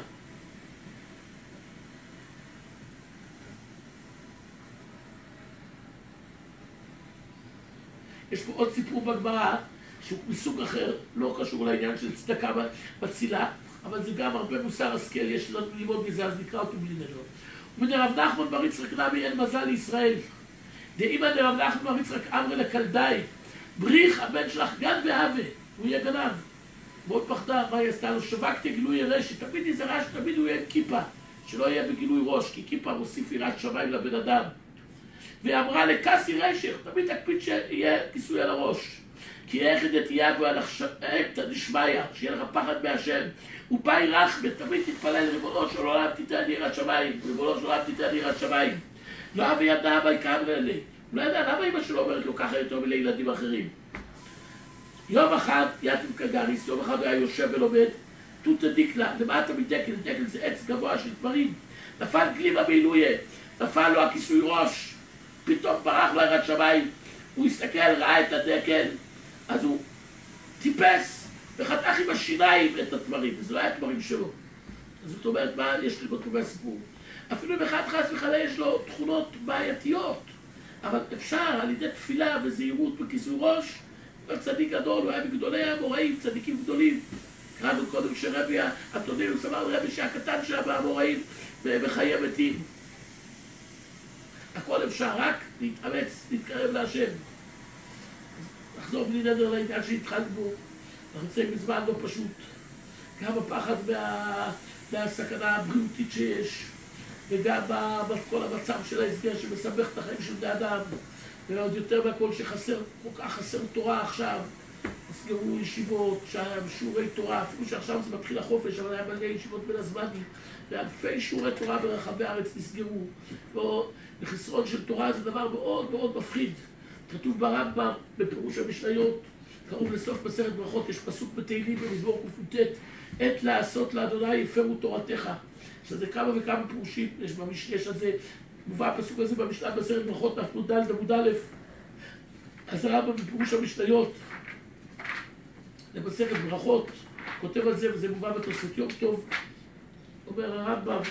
יש פה עוד סיפור בגמרא, שהוא מסוג אחר, לא קשור לעניין של צדקה בצילה, אבל זה גם הרבה מוסר השכל, יש לנו ללמוד מזה, אז נקרא אותו בלי נדון. ומדרב נחמן בר יצחק נביא אין מזל לישראל. דאמא דרב נחמן בר יצחק אמרי לקלדאי, בריך הבן שלך גן והווה, הוא יהיה גנב. מאוד פחדה, מה היא עשתה לו? שבקתי גילוי רשת, תמיד יזרע שתמיד הוא יהיה כיפה, שלא יהיה בגילוי ראש, כי כיפה מוסיף יראת שמיים לבן אדם. ואמרה לכסי רשך, תמיד תקפיד שיהיה כיסוי על הראש. כי איך דתייה ועל החשבת נשמיה, שיהיה לך פחד מהשם. ובאי רחמא, תמיד תתפלל ריבונו של עולם תיתן לי יראת שמיים, ריבונו של עולם תיתן לי יראת שמיים. לא אבי ידע אבי כאמרי אלי. הוא לא ידע, למה אמא שלו אומרת לו ככה יותר מלילדים אחרים? יום אחד יתים כגריס, יום אחד היה יושב ולומד, תותא דיקלה, למטה מדקל, דקל זה עץ גבוה של תמרים. נפל גלימה בעילויה, נפל לו הכיסוי ראש, פתאום ברח לו יראת שמיים, הוא הסתכל, ראה את הדקל, אז הוא טיפס וחתך עם השיניים את התמרים, וזה לא היה תמרים שלו. אז זאת אומרת, מה יש ללמוד פה מהסיפור? אפילו אם אחד חס וחלילה יש לו תכונות בעייתיות, אבל אפשר על ידי תפילה וזהירות בכיסוי ראש, הוא צדיק גדול, הוא היה בגדולי האמוראים, צדיקים גדולים. קראנו קודם שרבי אנטוניוס אמר לרבי שהקטן שלה באמוראים בחיי מתים. הכל אפשר, רק להתאמץ, להתקרב להשם. נחזור בלי נדר לעניין שהתחלנו בו, אנחנו נמצאים בזמן לא פשוט. גם הפחד מה... מהסכנה הבריאותית שיש, וגם בכל המצב של ההסגר שמסבך את החיים של בני אדם, ועוד יותר מהכל שחסר, כל כך חסר תורה עכשיו. נסגרו ישיבות, שיעורי תורה, אפילו שעכשיו זה מתחיל החופש, אבל היה מלא ישיבות בין הזמנים, ואלפי שיעורי תורה ברחבי הארץ נסגרו. וחסרון של תורה זה דבר מאוד מאוד מפחיד. כתוב ברמב"ם, בפירוש המשניות, קרוב לסוף מסכת ברכות, יש פסוק בתהילים במזמור ק"ט, עת לעשות לאדוני יפרו תורתך. שזה כמה וכמה פירושים, יש במשנה, יש על זה, מובא הפסוק הזה במשנה בסרט ברכות, נ"ד עמוד א', אז הרמב"ם בפירוש המשניות, למסכת ברכות, כותב על זה, וזה מובא בתוספות יום טוב, אומר הרמב"ם,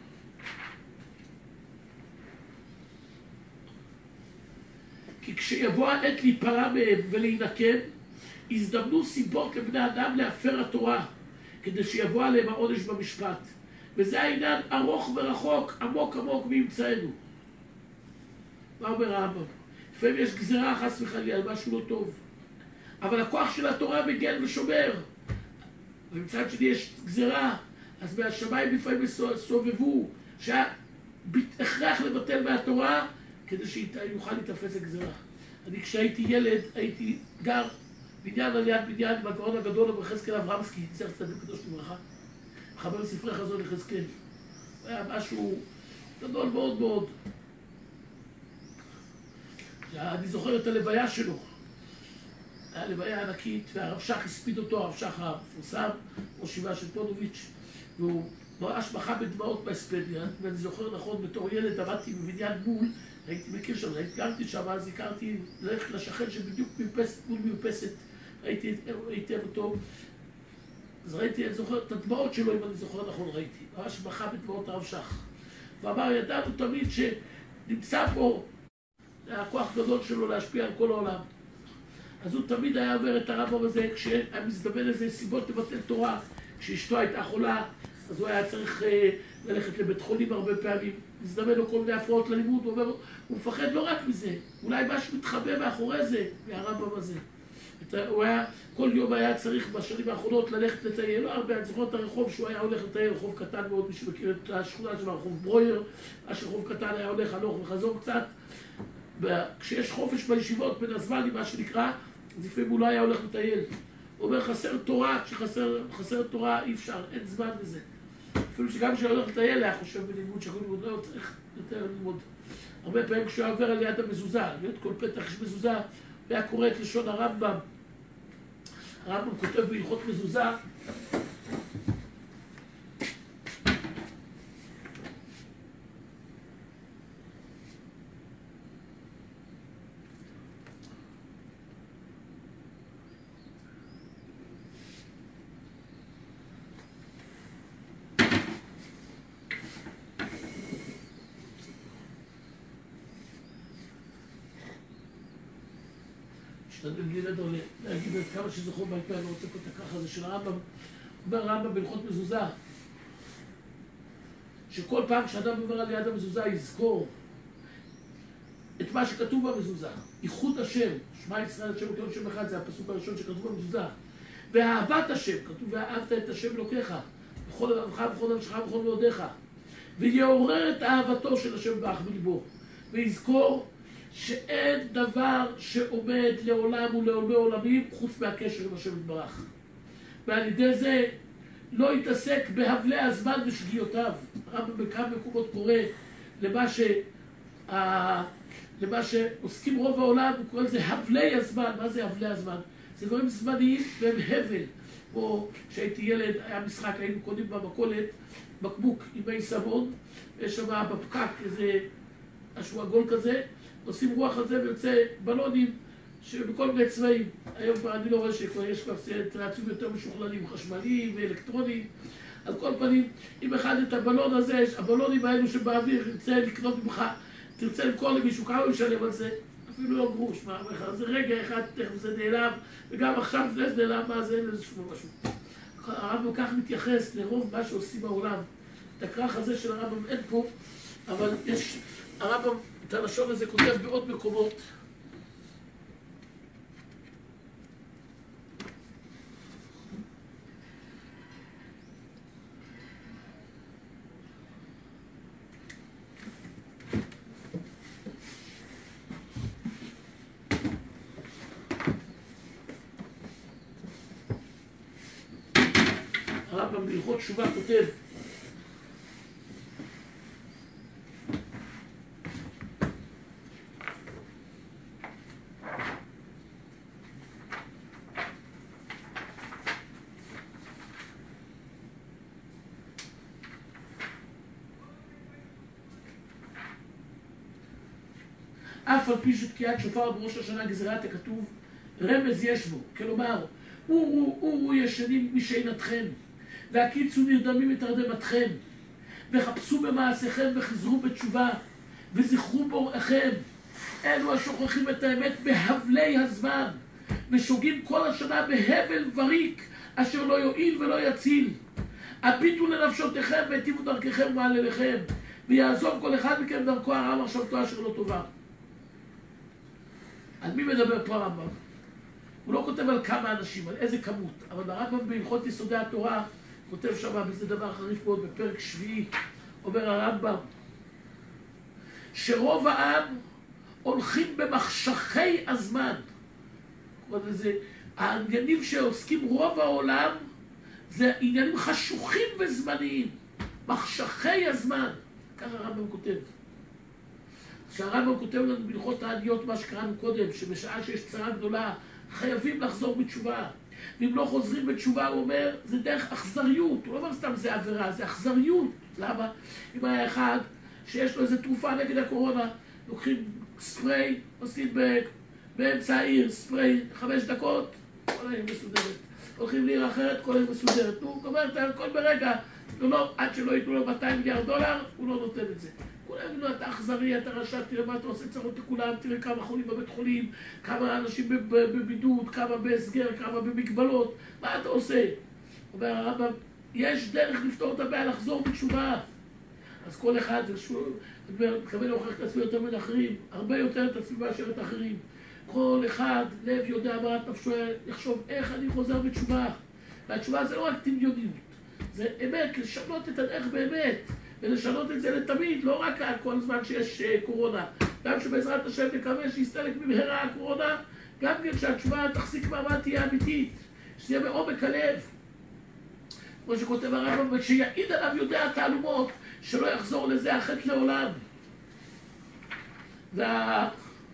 כי כשיבוא העת להיפרע מהם ולהינקם, הזדמנו סיבות לבני אדם להפר התורה, כדי שיבוא עליהם העונש במשפט. וזה העניין ארוך ורחוק, עמוק עמוק וימצאנו. מה אומר הרמב"ם? לפעמים יש גזירה חס וחלילה על משהו לא טוב, אבל הכוח של התורה מגן ושומר. ומצד שני יש גזירה, אז מהשמיים לפעמים סובבו, שהיה הכרח לבטל מהתורה, כדי שיוכל להתאפס הגזירה. אני כשהייתי ילד, הייתי גר בניין על יד בניין עם הגאון הגדול יחזקאל אברמסקי, זכר צדיק קדוש לברכה, מחבר ספרי חזון יחזקאל. היה משהו גדול מאוד מאוד. אני זוכר את הלוויה שלו. היה לוויה ענקית, והרב שך הספיד אותו, הרב שך המפורסם, ראש ישיבה של פונוביץ', והוא ממש בכה בדמעות בהספדיה, ואני זוכר נכון, בתור ילד עמדתי בבניין מול, הייתי מכיר שם, גרתי שם, אז הכרתי ללכת לשכן שבדיוק מיופסת, מול מיופסת, ראיתי היטב אותו, אז ראיתי, אני זוכר את הדמעות שלו, אם אני זוכר נכון, ראיתי, ממש בכה בדמעות הרב שך. ואמר, ידענו תמיד שנמצא פה הכוח גדול שלו להשפיע על כל העולם. אז הוא תמיד היה עובר את הרמב"ם הזה, כשהיה מזדמן איזה סיבות לבטל תורה, כשאשתו הייתה חולה, אז הוא היה צריך uh, ללכת לבית חולים הרבה פעמים, מזדמן לו כל מיני הפרעות ללימוד, הוא אומר, הוא מפחד לא רק מזה, אולי משהו מתחבא מאחורי זה, מהרמב"ם הזה. הוא היה, כל יום היה צריך בשנים האחרונות ללכת לטייל, לא הרבה, אני זוכר את הרחוב שהוא היה הולך לטייל, רחוב קטן מאוד, מי שמכיר את השכונה שלו, רחוב ברויר, השרחוב קטן היה הולך הלוך וחזור קצת, כשיש חופש בישיבות בין הזמנים, מה שנקרא, אז לפעמים הוא לא היה הולך לטייל. הוא אומר, חסר תורה, כשחסר תורה אי אפשר, אין זמן לזה. אפילו שגם כשהוא הולך לטייל היה חושב בלימוד, שכל לימוד לא צריך יותר ללמוד. הרבה פעמים כשהוא עובר על יד המזוזה, ליד כל פתח יש מזוזה, הוא היה קורא את לשון הרמב"ם. הרמב"ם כותב בהלכות מזוזה, משתדל בלי נדר להגיד את כמה שזכור בעיקר, אני רוצה פה את הככה הזה של הרמב"ם. אומר הרמב"ם בהלכות מזוזה, שכל פעם שאדם עובר על יד המזוזה יזכור את מה שכתוב במזוזה, ייחוד השם, שמע ישראל השם אלוקינו שם אחד, זה הפסוק הראשון שכתוב במזוזה, ואהבת השם, כתוב ואהבת את השם אלוקיך, בכל לבבך ובכל נפשך ובכל מאודיך, ויעורר את אהבתו של השם יתברך בליבו, ויזכור שאין דבר שעומד לעולם ולעולמי עולמים חוץ מהקשר עם השם יתברך. ועל ידי זה לא יתעסק בהבלי הזמן ושגיאותיו. הרמב"ם בכמה מקומות קורא למה, ש... למה שעוסקים רוב העולם, הוא קורא לזה הבלי הזמן. מה זה הבלי הזמן? זה דברים זמניים והם הבל. או כשהייתי ילד, היה משחק, היינו קונים במכולת בקבוק עם מי סבון, יש שם בפקק איזה משהו עגול כזה, עושים רוח על זה ויוצא בלונים שבכל מיני צבעים. היום כבר אני לא רואה שכבר יש כבר צעצועים יותר משוכללים, חשמליים ואלקטרוניים. על כל פנים, אם אחד את הבלון הזה, הבלונים האלו שבאוויר, ירצה לקנות ממך, תרצה למכור למישהו, כמה הוא ישלם על זה? אפילו לא גרוש, מה, זה רגע אחד, תכף זה נעלם, וגם עכשיו זה נעלם, מה זה, אין לזה שום משהו. הרמב"ם כך מתייחס לרוב מה שעושים בעולם. את הכרך הזה של הרמב"ם אין פה, אבל יש, הרמב"ם את הלשון הזה כותב בעוד מקומות. הרמב"ם בהלכות תשובה כותב, אף על פי שתקיעת שופר בראש השנה גזירת הכתוב, רמז יש בו, כלומר, אורו אורו ישנים משעינתכם, והקיצו נרדמים מתרדמתכם, וחפשו במעשיכם וחזרו בתשובה, וזכרו בוראיכם, אלו השוכחים את האמת בהבלי הזמן, ושוגים כל השנה בהבל וריק, אשר לא יועיל ולא יציל. הביטו לנפשותיכם והיטיבו דרככם ומעלליכם, ויעזוב כל אחד מכם דרכו הרע מחשבתו אשר לא טובה. על מי מדבר פה הרמב"ם? הוא לא כותב על כמה אנשים, על איזה כמות, אבל הרמב"ם בהלכות יסודי התורה כותב שם, וזה דבר חריף מאוד, בפרק שביעי, אומר הרמב"ם, שרוב העם הולכים במחשכי הזמן. זה, העניינים שעוסקים רוב העולם, זה עניינים חשוכים וזמניים, מחשכי הזמן. ככה הרמב"ם כותב. כשהרמב"ם כותב לנו בהלכות העניות, מה שקראנו קודם, שבשעה שיש צרה גדולה, חייבים לחזור בתשובה. ואם לא חוזרים בתשובה, הוא אומר, זה דרך אכזריות. הוא לא אומר סתם זה עבירה, זה אכזריות. למה? אם היה אחד שיש לו איזו תרופה נגד הקורונה, לוקחים ספרי, עושים באמצע העיר, ספרי חמש דקות, כל העיר מסודרת. הולכים לעיר אחרת, כל העיר מסודרת. הוא אומר את הכל ברגע, לא, עד שלא ייתנו לו מאתיים מיליארד דולר, הוא לא נותן את זה. כולם יגידו, אתה אכזרי, אתה רשע, תראה מה אתה עושה צרות לכולם, תראה כמה חולים בבית חולים, כמה אנשים בבידוד, כמה בהסגר, כמה במגבלות, מה אתה עושה? אומר הרמב"ם, יש דרך לפתור את הבעיה, לחזור בתשובה. אז כל אחד, אני מתכוון להוכיח את עצמי יותר מן אחרים, הרבה יותר את עצמי מאשר את האחרים. כל אחד, לב יודע מה את נפשו, יחשוב איך אני חוזר בתשובה. והתשובה זה לא רק דמיוניות, זה אמת, לשנות את הדרך באמת. ולשנות את זה לתמיד, לא רק על כל זמן שיש קורונה. גם שבעזרת השם נקווה שיסתלק במהרה הקורונה, גם כן שהתשובה תחזיק מעמד תהיה אמיתית, שזה יהיה מעומק הלב. כמו שכותב הרמב"ם, ושיעיד עליו יודע תעלומות, שלא יחזור לזה החטא לעולם. וה...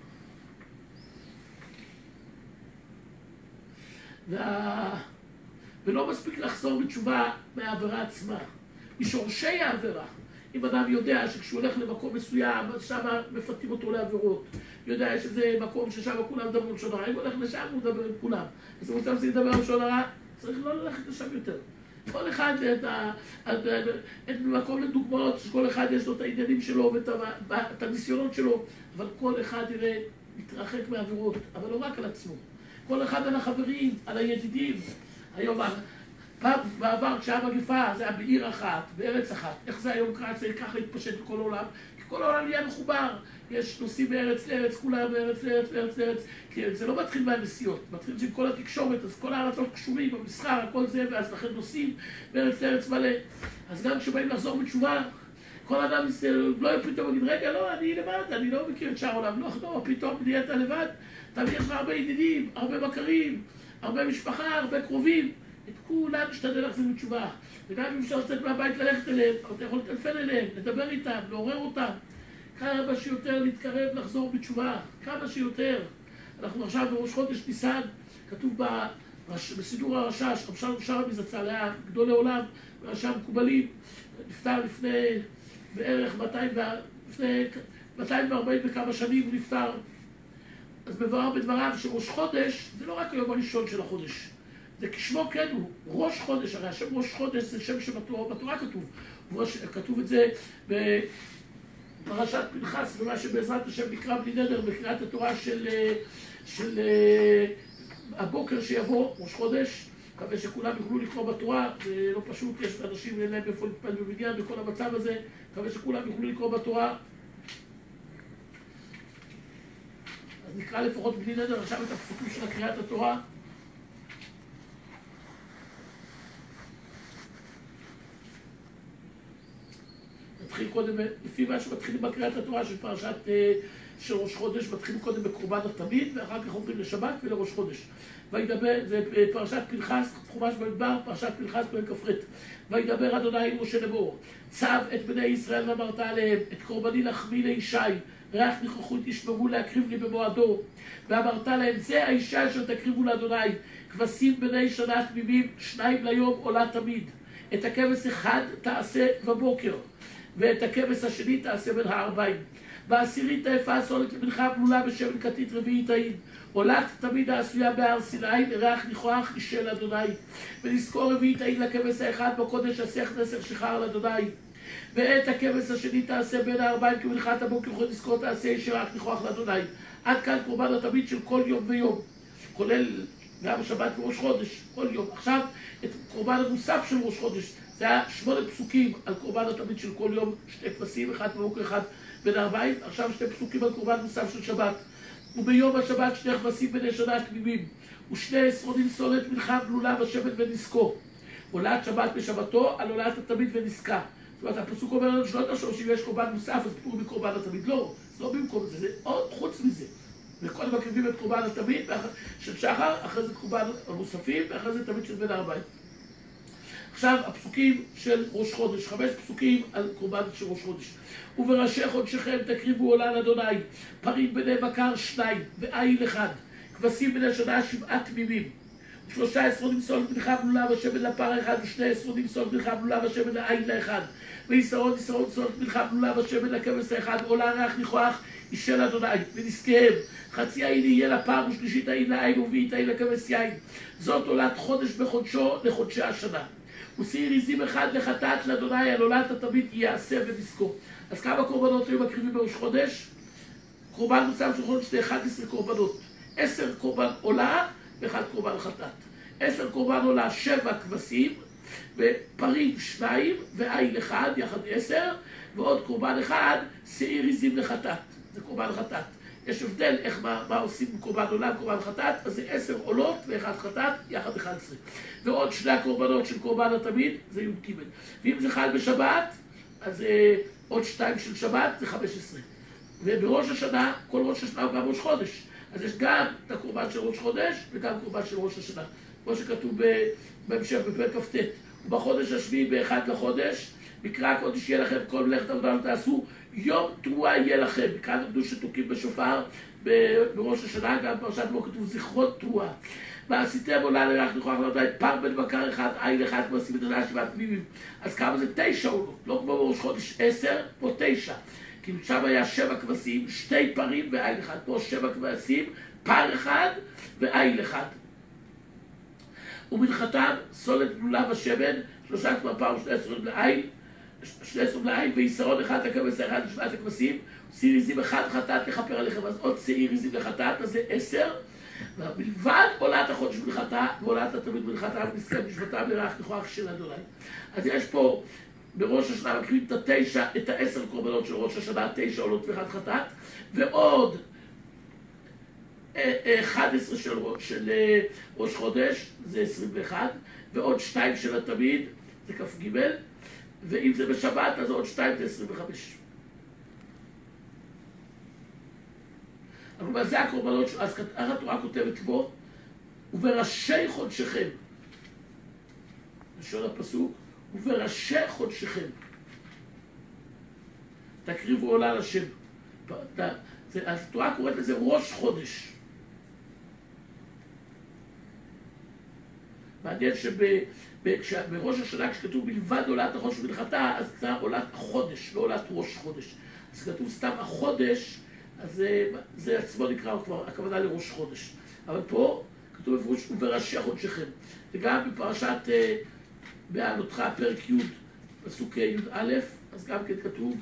וה... ולא מספיק לחזור בתשובה מהעבירה עצמה. משורשי העבירה. אם אדם יודע שכשהוא הולך למקום מסוים, שם מפתים אותו לעבירות. יודע שזה מקום ששם כולם מדברים לשון הרע. אם הוא הולך לשם, הוא מדבר עם כולם. אז הוא רוצה לדבר על לשון הרע, צריך לא ללכת לשם יותר. כל אחד את, ה, את, את מקום לדוגמאות, שכל אחד יש לו את העניינים שלו ואת את הניסיונות שלו, אבל כל אחד יראה מתרחק מעבירות, אבל לא רק על עצמו. כל אחד על החברים, על הידידים. היום, פעם בעבר כשהיה מגיפה, זה היה בעיר אחת, בארץ אחת. איך זה היום קרה? זה ככה להתפשט בכל העולם. כי כל העולם נהיה מחובר. יש נוסעים מארץ לארץ, כולם מארץ לארץ, לארץ לארץ. כי זה לא מתחיל מהנסיעות, מתחיל עם כל התקשורת, אז כל הארצות קשורים, במסחר, הכל זה, ואז לכן נוסעים מארץ לארץ מלא. אז גם כשבאים לחזור בתשובה, כל אדם לא יהיה פתאום להגיד, רגע, לא, אני לבד, אני לא מכיר את שאר העולם. לא, לא, פתאום נהיית לבד. תמיד יש לך הרבה ידידים, הרבה מכרים, הרבה משפחה, הרבה קרובים. את כולם משתדל לחזור בתשובה. וגם אם אפשר לצאת מהבית ללכת אליהם, אתה יכול לטלפן אליהם, לדבר איתם, לעורר אותם. כמה שיותר להתקרב, לחזור בתשובה. כמה שיותר. אנחנו עכשיו בראש חודש ניסן, כתוב בסידור הרש"ש, רב שלום שרעבי זצ"ל, היה גדול לעולם, ראשי המקובלים, נפטר לפני בערך מאתיים וארבעים וכמה שנים הוא נפטר. אז מבואר בדבריו שראש חודש זה לא רק היום הראשון של החודש. זה כשמו כן הוא, ראש חודש, הרי השם ראש חודש זה שם שבתורה כתוב. ראש, כתוב את זה בפרשת פנחס, במה שבעזרת השם נקרא בלי נדר, בקריאת התורה של, של הבוקר שיבוא, ראש חודש. מקווה שכולם יוכלו לקרוא בתורה, זה לא פשוט, יש אנשים אין להם איפה להתפלל בבניין בכל המצב הזה. מקווה שכולם יוכלו לקרוא בתורה. אז נקרא לפחות בלי נדר עכשיו את הפסוקים של קריאת התורה. נתחיל קודם, לפי מה שמתחילים בקריאת התורה של פרשת של ראש חודש, מתחילים קודם בקורבן התמיד, ואחר כך עוברים לשבת ולראש חודש. וידבר, זה פרשת פנחס, חומש במדבר, פרשת פנחס פרק כ"ח. וידבר אדוני אל משה לאמור, צו את בני ישראל ואמרת עליהם, את קורבני לחמי לישי, ריח ניחחות ישמרו להקריב לי במועדו. ואמרת להם, זה האישה אשר תקריבו לאדוני, כבשים בני שנה תמימים, שניים ליום עולה תמיד. את הכבש אחד תעשה בבוקר, ואת הכבש השני תעשה בין הערביים. בעשירית תאפה הסולת למנחה בלולה בשמן כתית רביעית העין. עולת תמיד העשויה בהר סיני, לריח ניחוח של אדוני. ונזכור רביעית העין לכבש האחד בקודש הסך נסר שחר לאדוני. ואת הכבש השני תעשה בין הערביים, כמנחת הבוקר וכל נזכור תעשה איש ריח ניחוח לאדוני. עד כאן קורבן התמיד של כל יום ויום, כולל גם שבת וראש חודש, כל יום. עכשיו את קורבן המוסף של ראש חודש, זה היה שמונה פסוקים על קורבן התמיד של כל יום, שתי כבשים, אחד בבוקר, אחד בין הערביים. עכשיו שתי פסוקים על קורבן מוסף של שבת. וביום השבת שני כבשים בני שנה תמימים, ושני עשרונים סולת מנחה בלולה בשמן ונזקו. עולת שבת בשבתו על עולת התמיד ונזקה. זאת אומרת, הפסוק אומר לנו שלא תחשוב שאם יש קורבן מוסף אז פטור מקורבן התמיד. לא, זה לא במקום זה, זה עוד חוץ מזה. וקודם מקריבים את קורבן התמיד של שחר, אחרי זה קורבן המוספים, ואחרי זה תמיד של בין הערביים. עכשיו הפסוקים של ראש חודש, חמש פסוקים על קורבן של ראש חודש. ובראשי חודשכם תקריבו עולה לאדוני, פרים בני בקר שניים, ועיל אחד, כבשים בני שנה שבעה תמימים. ושלושה עשרונים סול מנחה בלולה ושמן לפר אחד, ושני עשרונים סול מנחה בלולה ושמן לעיל לאחד. וישרון ישרון סול מנחה בלולה ושמן לכבש האחד, עולה ריח ניחוח אישל אדוני, ונזכיהם. חצי העיל יהיה לפר ושלישית העיל לעיל ורביעית העיל לכבש יין. זאת עולת חודש בחודשו לחודשי השנה. ושעיר עזים אחד לחטאת לאדוני, על עולת התמיד יעשה ונזכור. אז כמה קורבנות היו מקריבים בראש חודש? קורבן מוצב של חודש זה אחת עשרה קורבנות. עשר קורבן עולה ואחד קורבן חטאת. עשר קורבן עולה שבע כבשים, ופרים שניים, ועיל אחד יחד עשר, ועוד קורבן אחד, שעיר עזים לחטאת. זה קורבן חטאת. יש הבדל איך מה, מה עושים בקורבן עולה וקורבן חטאת, אז זה עשר עולות ואחד חטאת, יחד אחד עשרה. ועוד שני הקורבנות של קורבן התמיד, זה יום קיבל. ואם זה חל בשבת, אז אה, עוד שתיים של שבת, זה חמש עשרה. ובראש השנה, כל ראש השנה הוא גם ראש חודש. אז יש גם את הקורבן של ראש חודש, וגם קורבן של ראש השנה. כמו שכתוב בהמשך בפרק כ"ט. ובחודש השביעי באחד לחודש, מקרא הקודש יהיה לכם, כל מלאכת עבודה לא תעשו, יום תרועה יהיה לכם. כאן עמדו שתוקים בשופר בראש השנה, גם פרשת בו כתוב זכרות תרועה. ועשיתם עולה לריח ניחוח לאדוני, פר בן בקר אחד, עיל אחד, כבשים בני שנה שבעה תמימים. אז כמה זה? תשע עולות, לא כמו בראש חודש עשר, פה תשע. כי שם היה שבע כבשים, שתי פרים ועיל אחד. פה שבע כבשים, פר אחד ועיל אחד. ומנחתם סולת בלולה ושמן, שלושה כבר פר ושני עשרים לעיל, שני עשרים לעיל, וישרון אחד לכבש אחד לשבעת הכבשים, שעיר עזים אחד חטאת לכפר עליכם. אז עוד שעיר עזים לחטאת, אז זה עשר. ובלבד עולת החודש מנחתה ועולת התמיד מנחתה ונזכה בשבתה לריח ניחוח של אדוני. אז יש פה בראש השנה מקריבים את התשע, את העשר קורבנות של ראש השנה, תשע עולות ואחד חטאת, ועוד אחד עשרה של, של ראש חודש, זה עשרים ואחת, ועוד שתיים של התמיד, זה כף ג', ואם זה בשבת, אז עוד שתיים זה עשרים וחמש. אבל זה הקורבנות, אז התורה כותבת בו, ובראשי חודשכם, לשון הפסוק, ובראשי חודשכם, תקריבו עולה לשם. אז התורה קוראת לזה ראש חודש. מעניין שבראש השנה כשכתוב בלבד עולת החודש ומנחתה, אז זה עולת החודש, לא עולת ראש חודש. אז כתוב סתם החודש, אז זה, זה עצמו נקרא כבר, הכוונה לראש חודש. אבל פה כתוב בפירוש ובראשי חודשכם. וגם בפרשת בעלותך, פרק י', פסוק י"א, אז גם כן כתוב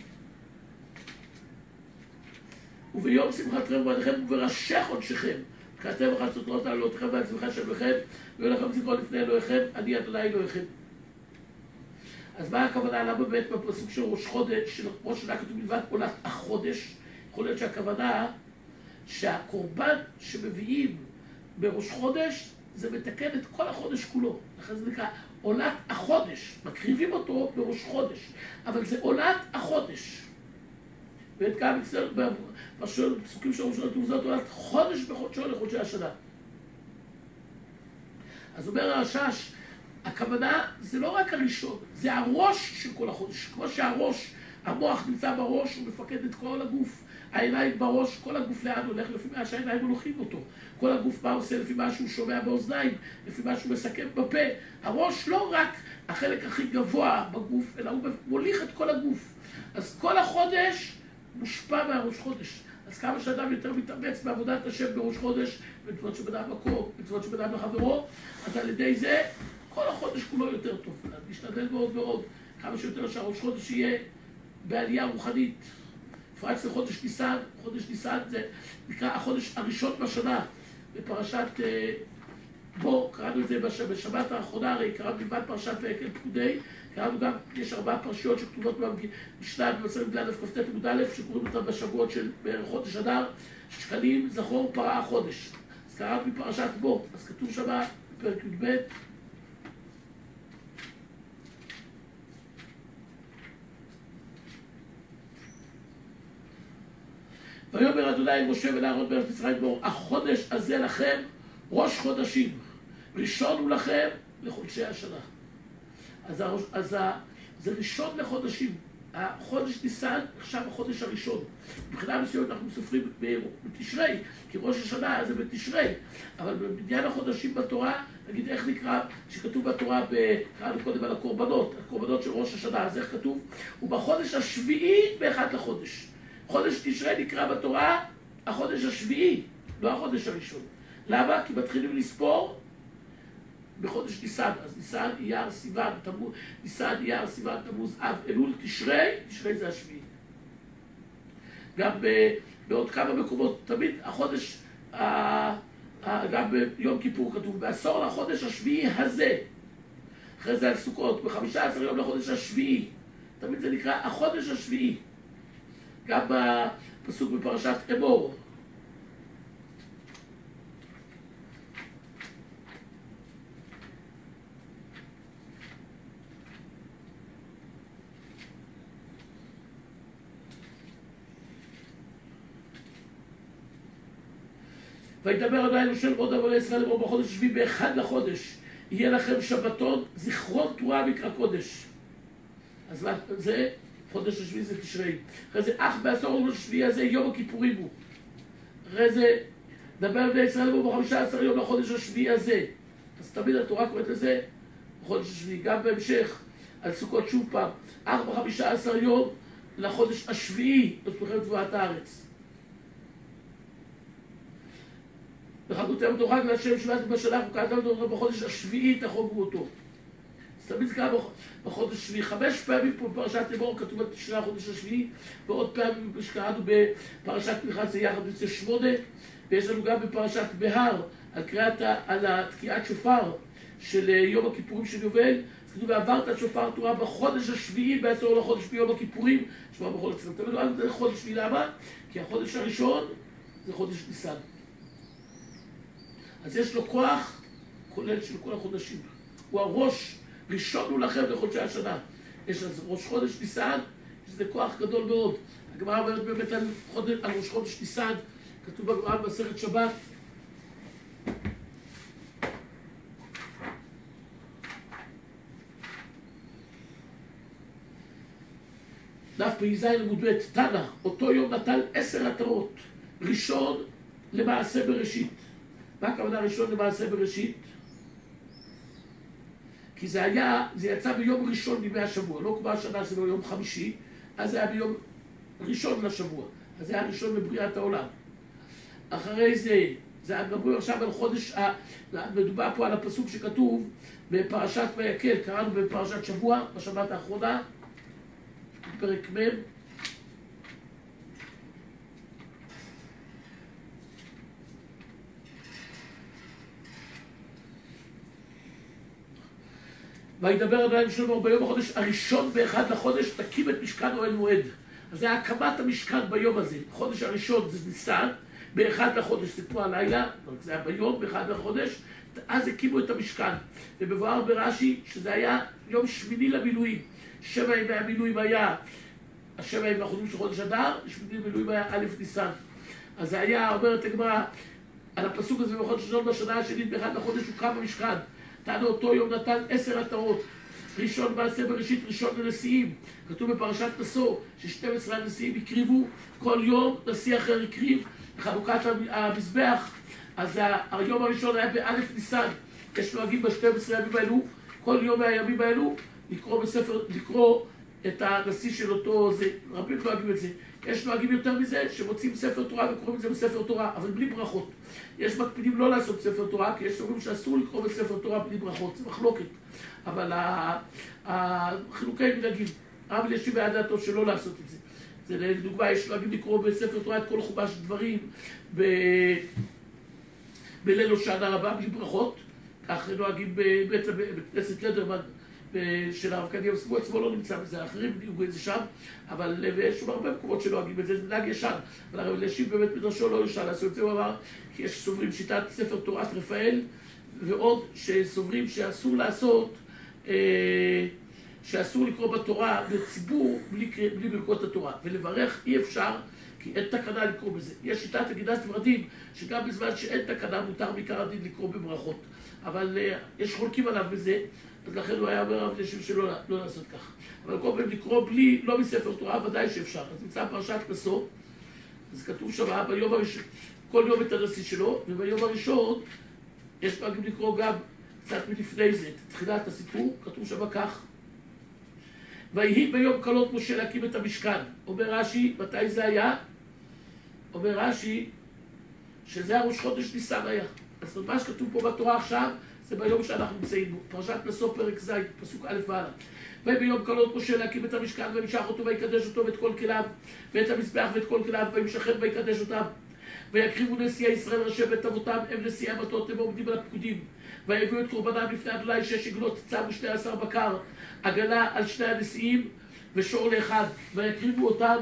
וביום שמחתכם ובעדיכם ובראשי חודשכם, קראתם וחצות לא תעלותכם ועל צמחה שלכם, ויהיו לכם זכרון לפני אלוהיכם, אני אדוני אלוהיכם. אז מה הכוונה? למה באמת בפסוק של ראש חודש, של ראש שנה כתוב בלבד עולת החודש? יכול להיות שהכוונה שהקורבן שמביאים בראש חודש זה מתקן את כל החודש כולו. לכן זה נקרא עולת החודש, מקריבים אותו בראש חודש, אבל זה עולת החודש. ואת גם אצלנו בפסוקים של ראש חודש, זאת עולת חודש בחודשו לחודשי השנה. אז אומר הרש"ש, הכוונה זה לא רק הראשון, זה הראש של כל החודש. כמו שהראש, המוח נמצא בראש, הוא מפקד את כל הגוף. העיניים בראש, כל הגוף לאן הולך, לפי מה שהעיניים הולכים אותו. כל הגוף מה עושה, לפי מה שהוא שומע באוזניים, לפי מה שהוא מסכם בפה. הראש לא רק החלק הכי גבוה בגוף, אלא הוא מוליך את כל הגוף. אז כל החודש מושפע מהראש חודש. אז כמה שאדם יותר מתאמץ בעבודת השם בראש חודש, במצוות שבן מקום, במצוות שבן אדם לחברו, אז על ידי זה כל החודש כולו יותר טוב. נשתדל מאוד מאוד, כמה שיותר שהראש חודש יהיה בעלייה רוחנית. בפרט זה חודש ניסן, חודש ניסן זה נקרא החודש הראשון בשנה. בפרשת בו, קראנו את זה בשבת האחרונה, הרי קראנו לבד פרשת ויקל פקודי, קראנו גם, יש ארבעה פרשיות שכתובות במשנה, במצרים בלעד כ"ט עמוד א', שקוראים אותם בשבועות של בערך חודש אדר, שקלים זכור פרעה חודש. אז קראנו בפרשת בו, אז כתוב שם בפרק י"ב, ויאמר אדוני אל משה ולאהרון בארץ מצרים לאמור, החודש הזה לכם ראש חודשים, ראשון הוא לכם לחודשי השנה. אז, הראש, אז ה, זה ראשון לחודשים. החודש ניסן עכשיו החודש הראשון. מבחינה מסוימת אנחנו סופרים בתשרי, כי ראש השנה זה בתשרי. אבל במניין החודשים בתורה, נגיד איך נקרא, שכתוב בתורה, קראנו קודם על הקורבנות, הקורבנות של ראש השנה, אז איך כתוב? ובחודש השביעי באחד לחודש. חודש תשרי נקרא בתורה החודש השביעי, לא החודש הראשון. למה? כי מתחילים לספור בחודש ניסן, אז ניסן, אייר, סיוון, תמוז, ניסן, אייר, סיוון, תמוז, אב, אלול, תשרי, תשרי זה השביעי. גם בעוד כמה מקומות, תמיד החודש, גם ביום כיפור כתוב, בעשור לחודש השביעי הזה, אחרי זה על סוכות, ב-חמישה עשר יום לחודש השביעי, תמיד זה נקרא החודש השביעי. גם בפסוק בפרשת אמור. וידבר אדוני אל משה לאמור דבר לישראל לאמור בחודש השביעי באחד לחודש יהיה לכם שבתון זיכרון תורה מקרא קודש. אז זה חודש השביעי זה תשרי. אחרי זה אך בעשור החודש השביעי הזה יום הכיפורים הוא. אחרי זה דבר בני ישראל לאמור בחמישה עשר יום לחודש השביעי הזה. אז תמיד התורה קוראת לזה בחודש השביעי. גם בהמשך על סוכות שוב פעם אך בחמישה עשר יום לחודש השביעי בתוכם תבואת הארץ. וחגותם אותו חג להשם שבעת בשנה וקראתם אותו בחודש השביעי תחוגו אותו. אז תמיד זה קרה בחודש השביעי. חמש פעמים פה בפרשת אמור כתוב על תשרי החודש השביעי, ועוד פעמים שקראנו בפרשת פנחס זה יחד יוצא שמונה, ויש לנו גם בפרשת בהר על קריאת, על התקיעת שופר של יום הכיפורים של יובל. אז כתוב ועברת שופר תורה בחודש השביעי בעשור לחודש ביום הכיפורים, שופר בחודש השביעי. תמיד לא זה חודש השביעי, למה? כי החודש הראשון זה חודש ניסן. אז יש לו כוח כולל של כל החודשים. הוא הראש, ראשון הוא לכם לחודשי השנה. יש אז ראש חודש ניסן, שזה כוח גדול מאוד. הגמרא אומרת באמת על, חודש, על ראש חודש ניסן, כתוב בגמרא במסכת שבת. דף פ"ז עמוד ב' תנא, אותו יום נטל עשר עטרות, ראשון למעשה בראשית. מה הכוונה ראשון למעשה בראשית? כי זה היה, זה יצא ביום ראשון מימי השבוע, לא כמו השנה שלו יום חמישי, אז זה היה ביום ראשון לשבוע, אז זה היה ראשון לבריאת העולם. אחרי זה, זה מדברים עכשיו על חודש, מדובר פה על הפסוק שכתוב בפרשת ויקל, קראנו בפרשת שבוע, בשבת האחרונה, פרק מ', וידבר אדוני שלמה ביום החודש הראשון באחד לחודש תקים את משכן אוהל מועד. אז זה הקמת המשכן ביום הזה. החודש הראשון זה ניסן, באחד לחודש זה כמו הלילה, זה היה ביום, באחד לחודש, אז הקימו את המשכן. ובבואר ברש"י שזה היה יום שמיני למילואים. שבע ימי המילואים היה, השבע ימים האחרונים של חודש אדר, שמיני למילואים היה א' ניסן. אז זה היה, אומרת הגמרא, על הפסוק הזה בחודש ראשון בשנה השנית באחד לחודש הוקם המשכן. תענו אותו יום נתן עשר עטרות, ראשון מעשה בראשית, ראשון לנשיאים. כתוב בפרשת נשוא ש-שנים עשר הנשיאים הקריבו, כל יום נשיא אחר הקריב בחנוכת המזבח. אז היום הראשון היה באלף ניסן. יש נוהגים ב-שנים עשר הימים האלו, כל יום מהימים האלו, לקרוא בספר, לקרוא את הנשיא של אותו, זה, רבים נוהגים את זה. יש נוהגים יותר מזה שמוצאים ספר תורה וקוראים את זה בספר תורה, אבל בלי ברכות. יש מקפידים לא לעשות ספר תורה, כי יש אומרים שאסור לקרוא בספר תורה בלי ברכות, זה מחלוקת. אבל החילוקי מנהגים, הרב אלישיב היה דעתו שלא לעשות את זה. זה לדוגמה, יש נוהגים לקרוא בספר תורה את כל חומש דברים ב... בליל הושענא רבה בלי ברכות, כך נוהגים בבית כנסת לדרמן של הרב קדיה, הוא עצמו לא נמצא בזה, האחרים דיוגו את זה שם, אבל יש שם הרבה מקומות שנוהגים את זה, זה נהג ישן, אבל הרב אלישיב באמת מדרשו לא ישן לעשות את זה, הוא אמר, כי יש סוברים שיטת ספר תורת רפאל, ועוד שסוברים שאסור לעשות, אה, שאסור לקרוא בתורה לציבור בלי, בלי ברכות התורה, ולברך אי אפשר, כי אין תקנה לקרוא בזה. יש שיטת עגידת ורדים, שגם בזמן שאין תקנה מותר מעיקר הדין לקרוא בברכות. אבל יש חולקים עליו בזה, אז לכן הוא היה אומר רב אלישיב שלא לא לעשות כך. אבל כל פעם לקרוא בלי, לא מספר תורה, ודאי שאפשר. אז נמצא פרשת נשוא, אז כתוב שם ביום הראשון, כל יום את הנשיא שלו, וביום הראשון יש פעמים לקרוא גם קצת מלפני זה, תחילת הסיפור, כתוב שם כך. ויהי ביום קלות משה להקים את המשכן. אומר רש"י, מתי זה היה? אומר רש"י, שזה הראש חודש ניסן היה. אז מה שכתוב פה בתורה עכשיו, זה ביום שאנחנו נמצאים בו. פרשת נשוא פרק ז', פסוק א' ואללה. וביום קלות משה להקים את המשכן, ומשך אותו ויקדש אותו ואת כל כליו, ואת המזבח ואת כל כליו, וימשכם ויקדש אותם. ויקריבו נשיאי ישראל ראשי בית אבותם, הם נשיאי המטות, הם עומדים על הפקודים. ויביאו את קורבנם לפני אדוני שש עגלות, צב ושני עשר בקר, עגלה על שני הנשיאים ושור לאחד, ויקריבו אותם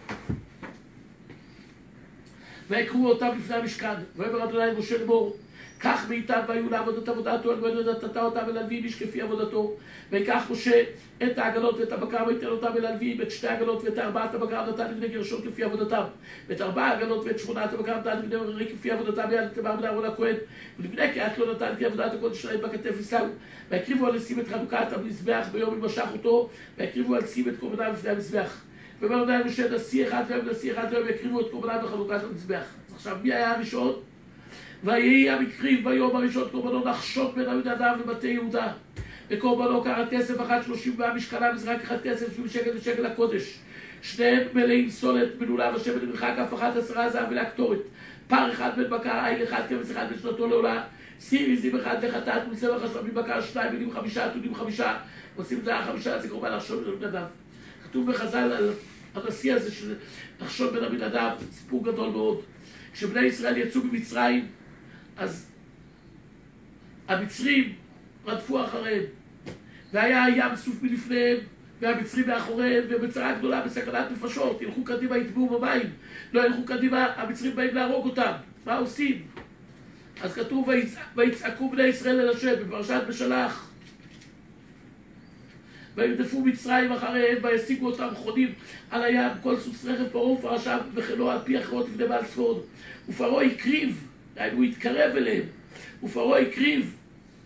ויקריבו אותם לפני המשכן. ויאמר אדוני אל משה לאמור, קח מאיתם והיו לעבוד את עבודתו, אל מועד נתת אותם אל הלוויים איש כפי עבודתו. ויקח משה את העגלות ואת הבקר ויתן אותם אל הלוויים, את שתי העגלות ואת ארבעת הבקר נתן לבני גרשון כפי עבודתם, ואת ארבע העגלות ואת שמונת הבקר נתן לבני מררי כפי עבודתם, ויד תמר בן אהרון הכהן, ולבני קהת לא נתן כי עבודת הקודש שלהם בכתף יישאו. ויקריבו על נשים את חנוכת המזבח ביום ימשך אותו, ויקריבו על נשים את קורבנם לפני המזבח. ואומר אדוני אל משה, נשיא אחד להם נשיא אחד להם, יקריבו את קורבנם בחנוכת המזבח. אז עכשיו מי היה הראשון? ויהי המקריב ביום הראשון קורבנו נחשון בן עמינדב למטה יהודה, וקורבנו קחת כסף אחת שלושים מהמשקלה, וזרק אחד כסף שבעים שקל ושקל הקודש, שניהם מלאים סולת מלולה ושמן למרחק אף אחת עשרה זהב ולהקטורת, פר אחד בן בקר, עיל אחד כבש אחד בשנתו לעולה, סיר עזים אחד לחטאת מצבע חשבים בקר, שניים מילים חמישה, עתודים חמישה, עושים את זה חמישה, זה קורבן נחשון בן עמינדב. כתוב בחז"ל על הנשיא הזה של נחשון בן עמינדב, סיפור גדול מאוד. כשבני ישראל יצאו ממצרים, אז המצרים רדפו אחריהם, והיה ים סוף מלפניהם, והמצרים מאחוריהם, ובצרה גדולה בסכנת נפשות. ילכו קדימה, יטבעו במים, לא ילכו קדימה, המצרים באים להרוג אותם. מה עושים? אז כתוב, ויצעקו בני ישראל אל השם, בפרשת בשלח. וירדפו מצרים אחריהם, וישיגו אותם חונים על הים, כל סוס רכב פרעה ופרשיו וכנו על פי אחרות לפני בעל צפון. ופרעה הקריב, הוא התקרב אליהם, ופרעה הקריב,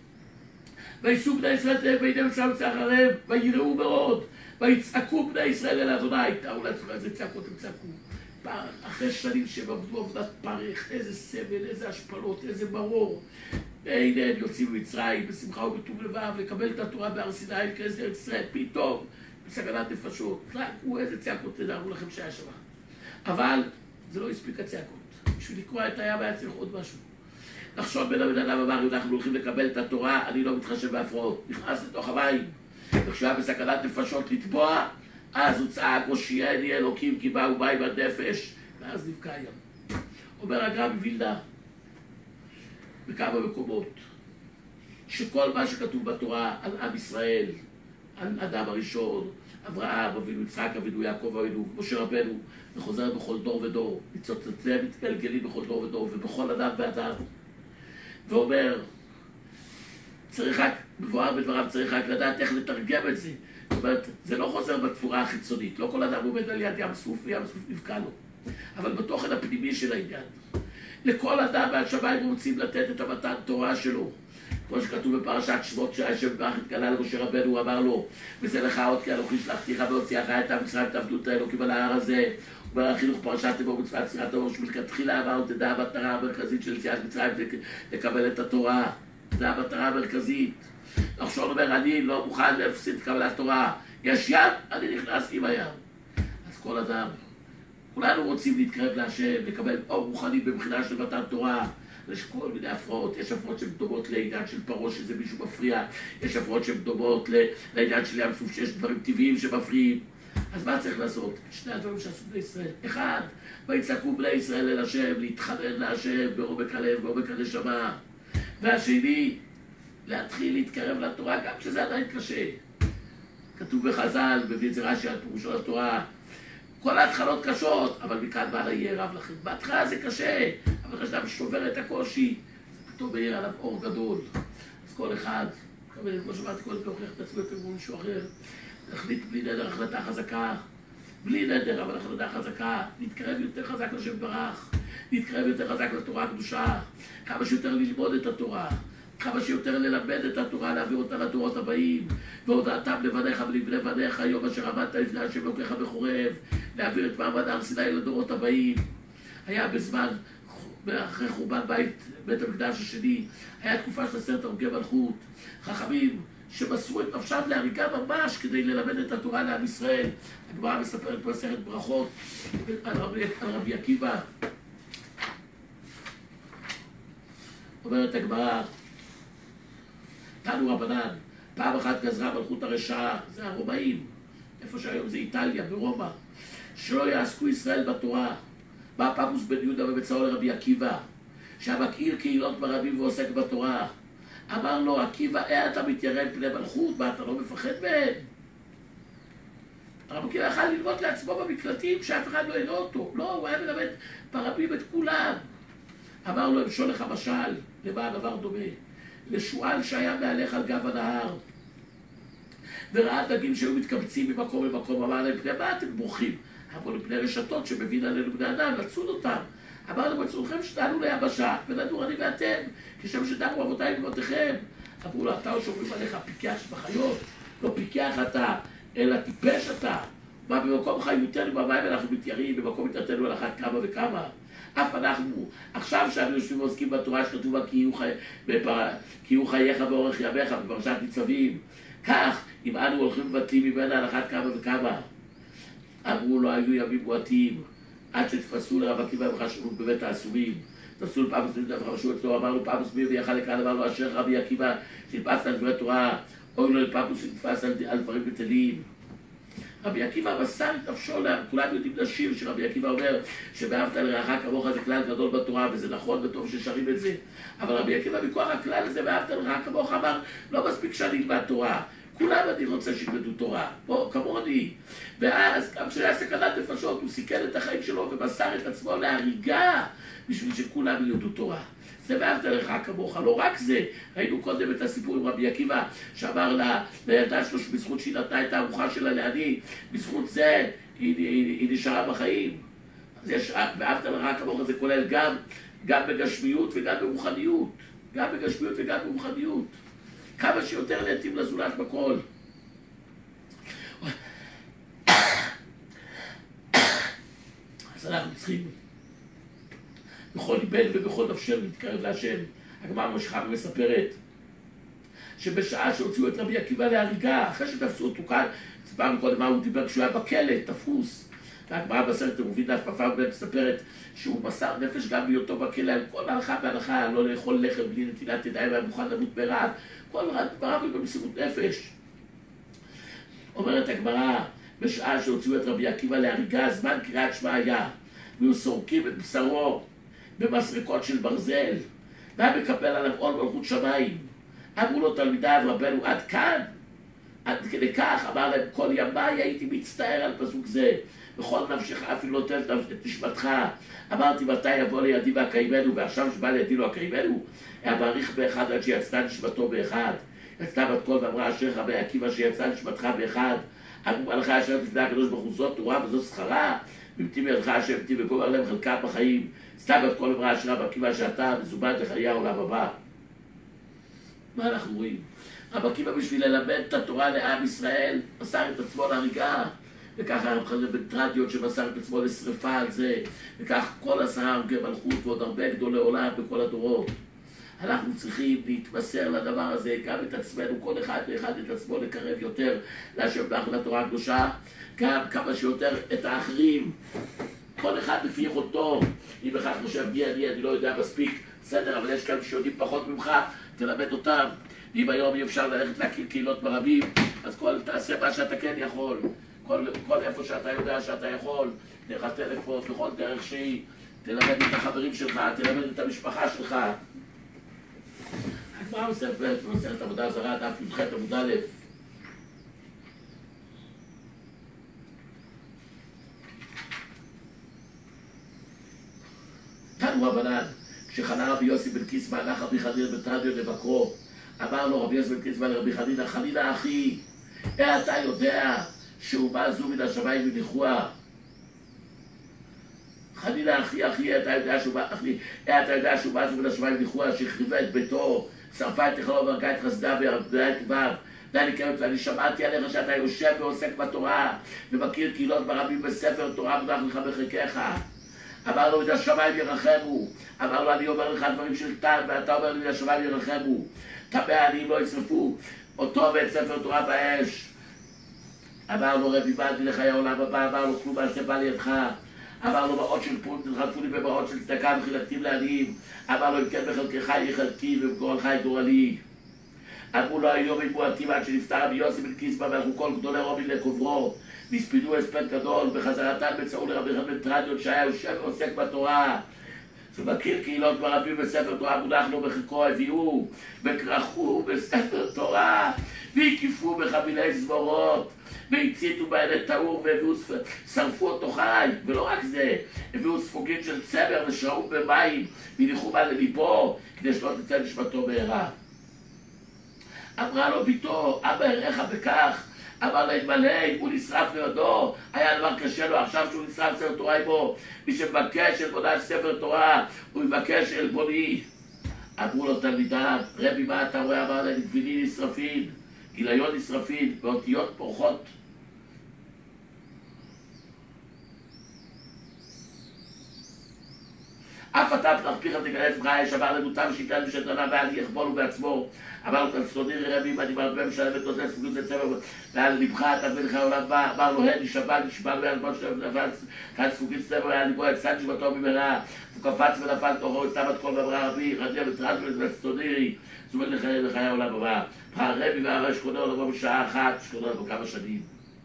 ויסעו בני ישראל תהם, והנה מצרים יצא אחריהם, ויראו מאוד, ויצעקו בני ישראל אל אדוני. תראו לעצמם איזה צעקות הם צעקו. אחרי שנים שהם עבדו עבודת פרך, איזה סבל, איזה השפלות, איזה מרור. והנה הם יוצאים ממצרים בשמחה ובטוב לבב, לקבל את התורה בהר סיני, להיכנס לארץ ישראל, פתאום, בסכנת נפשות. צעקו איזה צעקות, תדעו לכם שהיה שם. אבל זה לא הספיק הצעקות. בשביל לקרוא את הים היה צריך עוד משהו. נחשון בן עמינדב אמר, אם אנחנו הולכים לקבל את התורה, אני לא מתחשב בהפרעות. נכנס לתוך המים, וכשהיה בסכנת נפשות לטבוע, אז הוא צעק, הושיעני אלוקים כי באו מים עד נפש, ואז נבקע הים. אומר הגר"א מווילנה בכמה מקומות, שכל מה שכתוב בתורה על עם ישראל, על אדם הראשון, אברהם אבינו, יצחק אבינו, יעקב אבינו, משה רבנו, וחוזר בכל דור ודור, ניצוצותיהם מתגלגלים בכל דור ודור, ובכל אדם ואדם. ואומר, צריך רק, מבואר בדבריו, צריך רק לדעת איך לתרגם את זה. זאת אומרת, זה לא חוזר בתפורה החיצונית, לא כל אדם עומד על יד ים סוף וים סוף נבקע לו, אבל בתוכן הפנימי של העניין. לכל אדם מהשמיים רוצים לתת את המתן תורה שלו. כמו שכתוב בפרשת שמות, שהשם יתברך התגלה למשה רבנו, הוא אמר לו, וזה לך עוד כי אנוכי שלחתיך והוציאך את עם מצרים תעבדו את האלוקים על ההר הזה. אומר החינוך פרשת תבור מצוות סירת האור, שמלכתחילה אמרנו, תדע המטרה המרכזית של יציאת מצרים לקבל את התורה. זה המטרה המרכזית. נחשון אומר, אני לא מוכן להפסיד את קבלת תורה. יש ים, אני נכנס עם הים. אז כל אדם, כולנו רוצים להתקרב להשם, לקבל אור רוחני במחינה של מתן תורה. יש כל מיני הפרעות, יש הפרעות שהן דומות לעניין של פרעה שזה מישהו מפריע, יש הפרעות שהן דומות לעניין של ים סוף שיש דברים טבעיים שמפריעים. אז מה צריך לעשות? שני הדברים שעשו בני ישראל. אחד, ויצעקו בני ישראל אל השם, להתחנן להשם בעומק הלב, בעומק הנשמה. והשני, להתחיל להתקרב לתורה, גם כשזה עדיין קשה. כתוב בחז"ל, מביא את זה רש"י על פירושו לתורה, כל ההתחלות קשות, אבל מכאן והלאה יהיה רב לכם. בהתחלה זה קשה, אבל כשאדם שובר את הקושי, זה פתאום יהיה עליו אור גדול. אז כל אחד, כמו שאמרתי, כל אחד הוכיח את עצמו כמו מישהו אחר, להחליט בלי נדר החלטה חזקה, בלי נדר, אבל החלטה חזקה, להתקרב יותר חזק לשם ברך, להתקרב יותר חזק לתורה הקדושה, כמה שיותר ללמוד את התורה, כמה שיותר ללמד את התורה, להעביר אותה לדורות הבאים, והודעתם לבניך ולבני בניך, יום אשר עמדת לפני השם אלוקיך בחורב, להעביר את מעמד הר סיני לדורות הבאים. היה בזמן, אחרי חורבן בית, בית המקדש השני, היה תקופה של עשרת הרוגי מלכות, חכמים שמסרו את נפשם להריגה ממש כדי ללמד את התורה לעם ישראל. הגמרא מספרת במסכת ברכות על רבי, על רבי עקיבא. אומרת הגמרא, תנו רבנן, פעם אחת גזרה מלכות הרשעה, זה הרומאים, איפה שהיום זה איטליה, ברומא, שלא יעסקו ישראל בתורה. בא פאפוס בן יהודה ובצאו לרבי עקיבא, שהמכיר קהילות ברבים ועוסק בתורה. אמר לו, עקיבא, אה אתה מתיירא פני מלכות, מה אתה לא מפחד מהם? הרב עקיבא יכל ללמוד לעצמו במקלטים שאף אחד לא יראה אותו. לא, הוא היה מלמד ברבים את כולם. אמר לו, אמשול לך משל, למה הדבר דומה? לשועל שהיה מהלך על גב הנהר, וראה דגים שהיו מתקבצים ממקום למקום, אמר להם, פני מה אתם בורחים? אמרו לפני רשתות שמבין עלינו בני אדם, לצוד אותם. אמר להם, מצאוכם שתעלו ליבשה, ונדור אני ואתם, כשם שדרו אבותיי ובנותיכם. אמרו לו, אתה או שאומרים עליך פיקח שבחיות, לא פיקח אתה, אלא טיפש אתה. מה במקום חיותנו במים אנחנו מתיירים, במקום מתיירתנו על אחת כמה וכמה. אף אנחנו, עכשיו שאנו יושבים ועוסקים בתורה שכתוב בה כי יהיו חייך ואורך ימיך בפרשת ניצבים, כך אם אנו הולכים מבטלים ממנה על אחת כמה וכמה. אמרו לו, היו ימים מועטים עד שתפסו לרב עקיבא וחשבו בבית האסורים. תפסו לפעמוס בן יהודה וחשבו אצלו, אמר לו פאפוס מי ויכל לכאן, אמר לו אשר רבי עקיבא שנתפסת על דברי תורה, אוי לו לפאפוס שנתפס על, על דברים בטלים. רבי עקיבא מסר את נפשו, כולם יודעים לשיר שרבי עקיבא אומר שבאהבת לרעך כמוך זה כלל גדול בתורה, וזה נכון וטוב ששרים את זה, אבל רבי עקיבא מכוח הכלל הזה באהבת לרעך כמוך אמר לא מספיק שאני אלמד תורה, כולם אני רוצה שילמדו תורה, בוא כמוני. ואז גם כשהיה סכנת נפשות הוא סיכן את החיים שלו ומסר את עצמו להריגה בשביל שכולם ילמדו תורה. זה ואהבת לרעך כמוך. לא רק זה, ראינו קודם את הסיפור עם רבי עקיבא שאמר לה, לילדה שלו שבזכות שהיא נתנה את הארוחה שלה לעני, בזכות זה היא, היא, היא נשארה בחיים. אז יש, ואהבת לרעך כמוך זה כולל גם, גם בגשמיות וגם ברוחניות, גם בגשמיות וגם ברוחניות. כמה שיותר להתאים לזולת בכל. אז אנחנו צריכים בכל ליבנו ובכל נפשנו להתקרב להשם. הגמרא ממשיכה ומספרת שבשעה שהוציאו את רבי עקיבא להריגה, אחרי שתפסו אותו כאן, סיפרנו קודם מה הוא דיבר כשהוא היה בכלא, תפוס. והגמרא בסרט המוביל דף פ"ו מספרת שהוא מסר נפש גם בהיותו בכלא על כל הלכה והלכה, לא לאכול לחם בלי נטילת ידיים, היה מוכן למות ברעב, כל דבריו היו במסירות נפש. אומרת הגמרא, בשעה שהוציאו את רבי עקיבא להריגה, זמן קריאת שמע היה, והיו סורקים את בשרו במסרקות של ברזל, והיה מקבל עליו עול מלכות שמיים. אמרו לו תלמידיו, רבנו, עד כאן? עד כדי כך, אמר להם, כל ימי הייתי מצטער על פסוק זה, בכל נפשך אפילו נוטל את נשמתך. אמרתי, מתי יבוא לידי והקיימנו, ועכשיו שבא לידי לא הקיימנו, היה מעריך באחד עד שיצתה נשמתו באחד. יצתה בת קול ואמרה, אשריך רבי עקיבא שיצא נשמתך באחד. אמרו לך אשר תפדה הקדוש ברוך הוא, זאת תורה וזו שכרה, ממתי מידך השם ממתי וגומר להם חלקה בחיים. סתם בת קול אמרה, אשרי רבי עקיבא שאתה מזומן לחיי העולם הבא. מה אנחנו רואים? רבי עקיבא בשביל ללמד את התורה לעם ישראל, מסר את עצמו להריגה, וככה הרב חנן בן תרדיות שמסר את עצמו לשרפה על זה, וכך כל עשרה הרוגי מלכות ועוד הרבה גדולי עולם בכל הדורות. אנחנו צריכים להתמסר לדבר הזה, גם את עצמנו, כל אחד ואחד את עצמו לקרב יותר להשם ברך לתורה הקדושה, גם כמה שיותר את האחרים, כל אחד לפי יכולתו. אם אחד חושב מי אני, אני לא יודע מספיק, בסדר, אבל יש כאלה שיודעים פחות ממך, תלמד אותם. אם היום אי אפשר ללכת להקים קהילות ברבים, אז כל, תעשה מה שאתה כן יכול. כל, כל איפה שאתה יודע שאתה יכול, דרך הטלפון, בכל דרך שהיא, תלמד את החברים שלך, תלמד את המשפחה שלך. הגמרא מספרת, מספרת עבודה זרה, דף י"ח עמוד א'. תנו רבנן, כשחנה רבי יוסי בן קיסמא הלך רבי חנינא בן תרדיון לבקרו, אמר לו רבי יוסי בן קיסמא לרבי חנינא, חנינא אחי, אה אתה יודע שאומה זו מן השמיים הניחוה? חנינא אחי, אחי, אתה יודע שאומה, אחי, אה אתה יודע שאומה זו מן השמיים הניחוה, שהחריבה את ביתו שרפה את תכלו והרגה את חסדה וירדה את טוביו. דני קמת ואני שמעתי עליך שאתה יושב ועוסק בתורה ומכיר קהילות ברבים בספר תורה מונח לך בחלקך. אמר לו מן השמיים ירחמו. אמר לו אני אומר לך דברים של טעם ואתה אומר לי מן השמיים ירחמו. טמא העניים לא ישרפו אותו ואת ספר תורה באש. אמר לו רבי באתי לחיי העולם הבא. אמר לו כלום מעשה בא לידך. אמר לו מעות של פון תלחפו לי במעות של צדקה וחילקתים לעניים. אמר לו אם כן בחלקך יהיה חלקי ובגורלך יהיה גורלי. אמרו לו היום עם מועטים עד שנפטר רבי יוסי בן קיסמא והלכו כל גדולי רומים לקוברו והספידו הספד גדול. בחזרתן מצאו לרבי אחד בן תרדיון שהיה יושב ועוסק בתורה ומכיר קהילות ברבים בספר תורה מונח לו בחלקו. הביאו וכרכו בספר תורה והקיפו בחבילי זמורות והציתו בעיני טהור והביאו שרפו אותו חי. ולא רק זה, הביאו ספוגים של צמר ושרעו במים והניחו בה לליבו כדי שלא תצא נשמתו מהרה. אמרה לו ביתו אבא אראך בכך. אמר לה מלא הוא נשרף לידו, היה דבר קשה לו עכשיו שהוא נשרף ספר תורה עמו. מי שמבקש עלבונה ספר תורה הוא מבקש עלבוני. אמרו לו תלמידיו רבי מה אתה רואה? אמר לה גביני נשרפין, גיליון נשרפין ואותיות פורחות. אף אתה פתח פיך תיכנס בך האש. אמר לנו תם שיטה ושתנה ואל יחבולו בעצמו. אמר לו תלסוני רבי מה דיברת בהם משלם את נושא ספגות לצמר ועל לבך אתה בן לך העולם בא. אמר לו הן נשבע נשבע ועל שלם נפל כאן ספוגית צמר ועל ליבו יצא נשמתו ממנה. הוא קפץ ונפל תוכו וצם את כל ואמרה רבי רדיה וטרנט ולצטונירי זאת אומרת לחיי לחיי העולם הבא. הרבי והרבי שקונה לו בשעה אחת שקונה לו כמה שנים.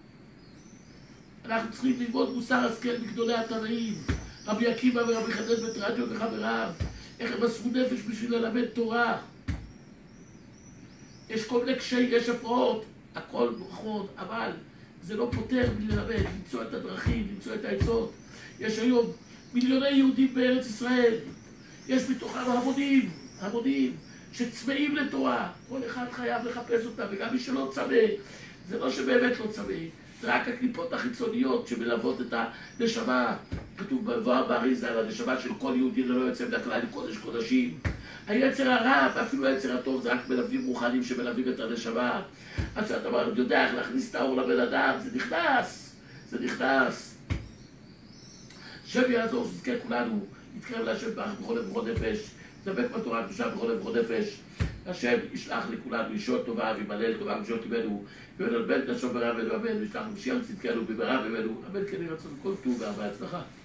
אנחנו צריכים ללמוד מוסר השכל מגדולי התנאים רבי עקיבא ורבי חנן בן תרדיון וחבריו איך הם מסרו נפש בשביל ללמד תורה. יש כל מיני קשיים, יש הפרעות, הכל נכון, אבל זה לא פותר מללמד, למצוא את הדרכים, למצוא את העצות. יש היום מיליוני יהודים בארץ ישראל, יש מתוכם המונים, המונים שצמאים לתורה, כל אחד חייב לחפש אותה, וגם מי שלא צמא, זה לא שבאמת לא צמא, זה רק הקליפות החיצוניות שמלוות את הנשמה. כתוב בבואר באריזה על הנשמה של כל יהודי ללא יוצא מן הכלל, קודש קודשים. היצר הרע ואפילו היצר הטוב זה רק מלווים רוחניים שמלווים את הנשמה. אז שאתה יודע איך להכניס את האור לבן אדם, זה נכנס, זה נכנס. השם יעזור שזכה כולנו, נתקרב להשם בכל לב נפש, נדבק בתורה הקדושה בכל לב נפש. השם ישלח לכולנו ישועות טובה וימלא לטובה ומשעות ליבנו ונלבן את השם ברע ולבן וישלח למשיח צדקנו במהרה בימינו אמן כן יהי רצון כל טוב והרבה הצלחה.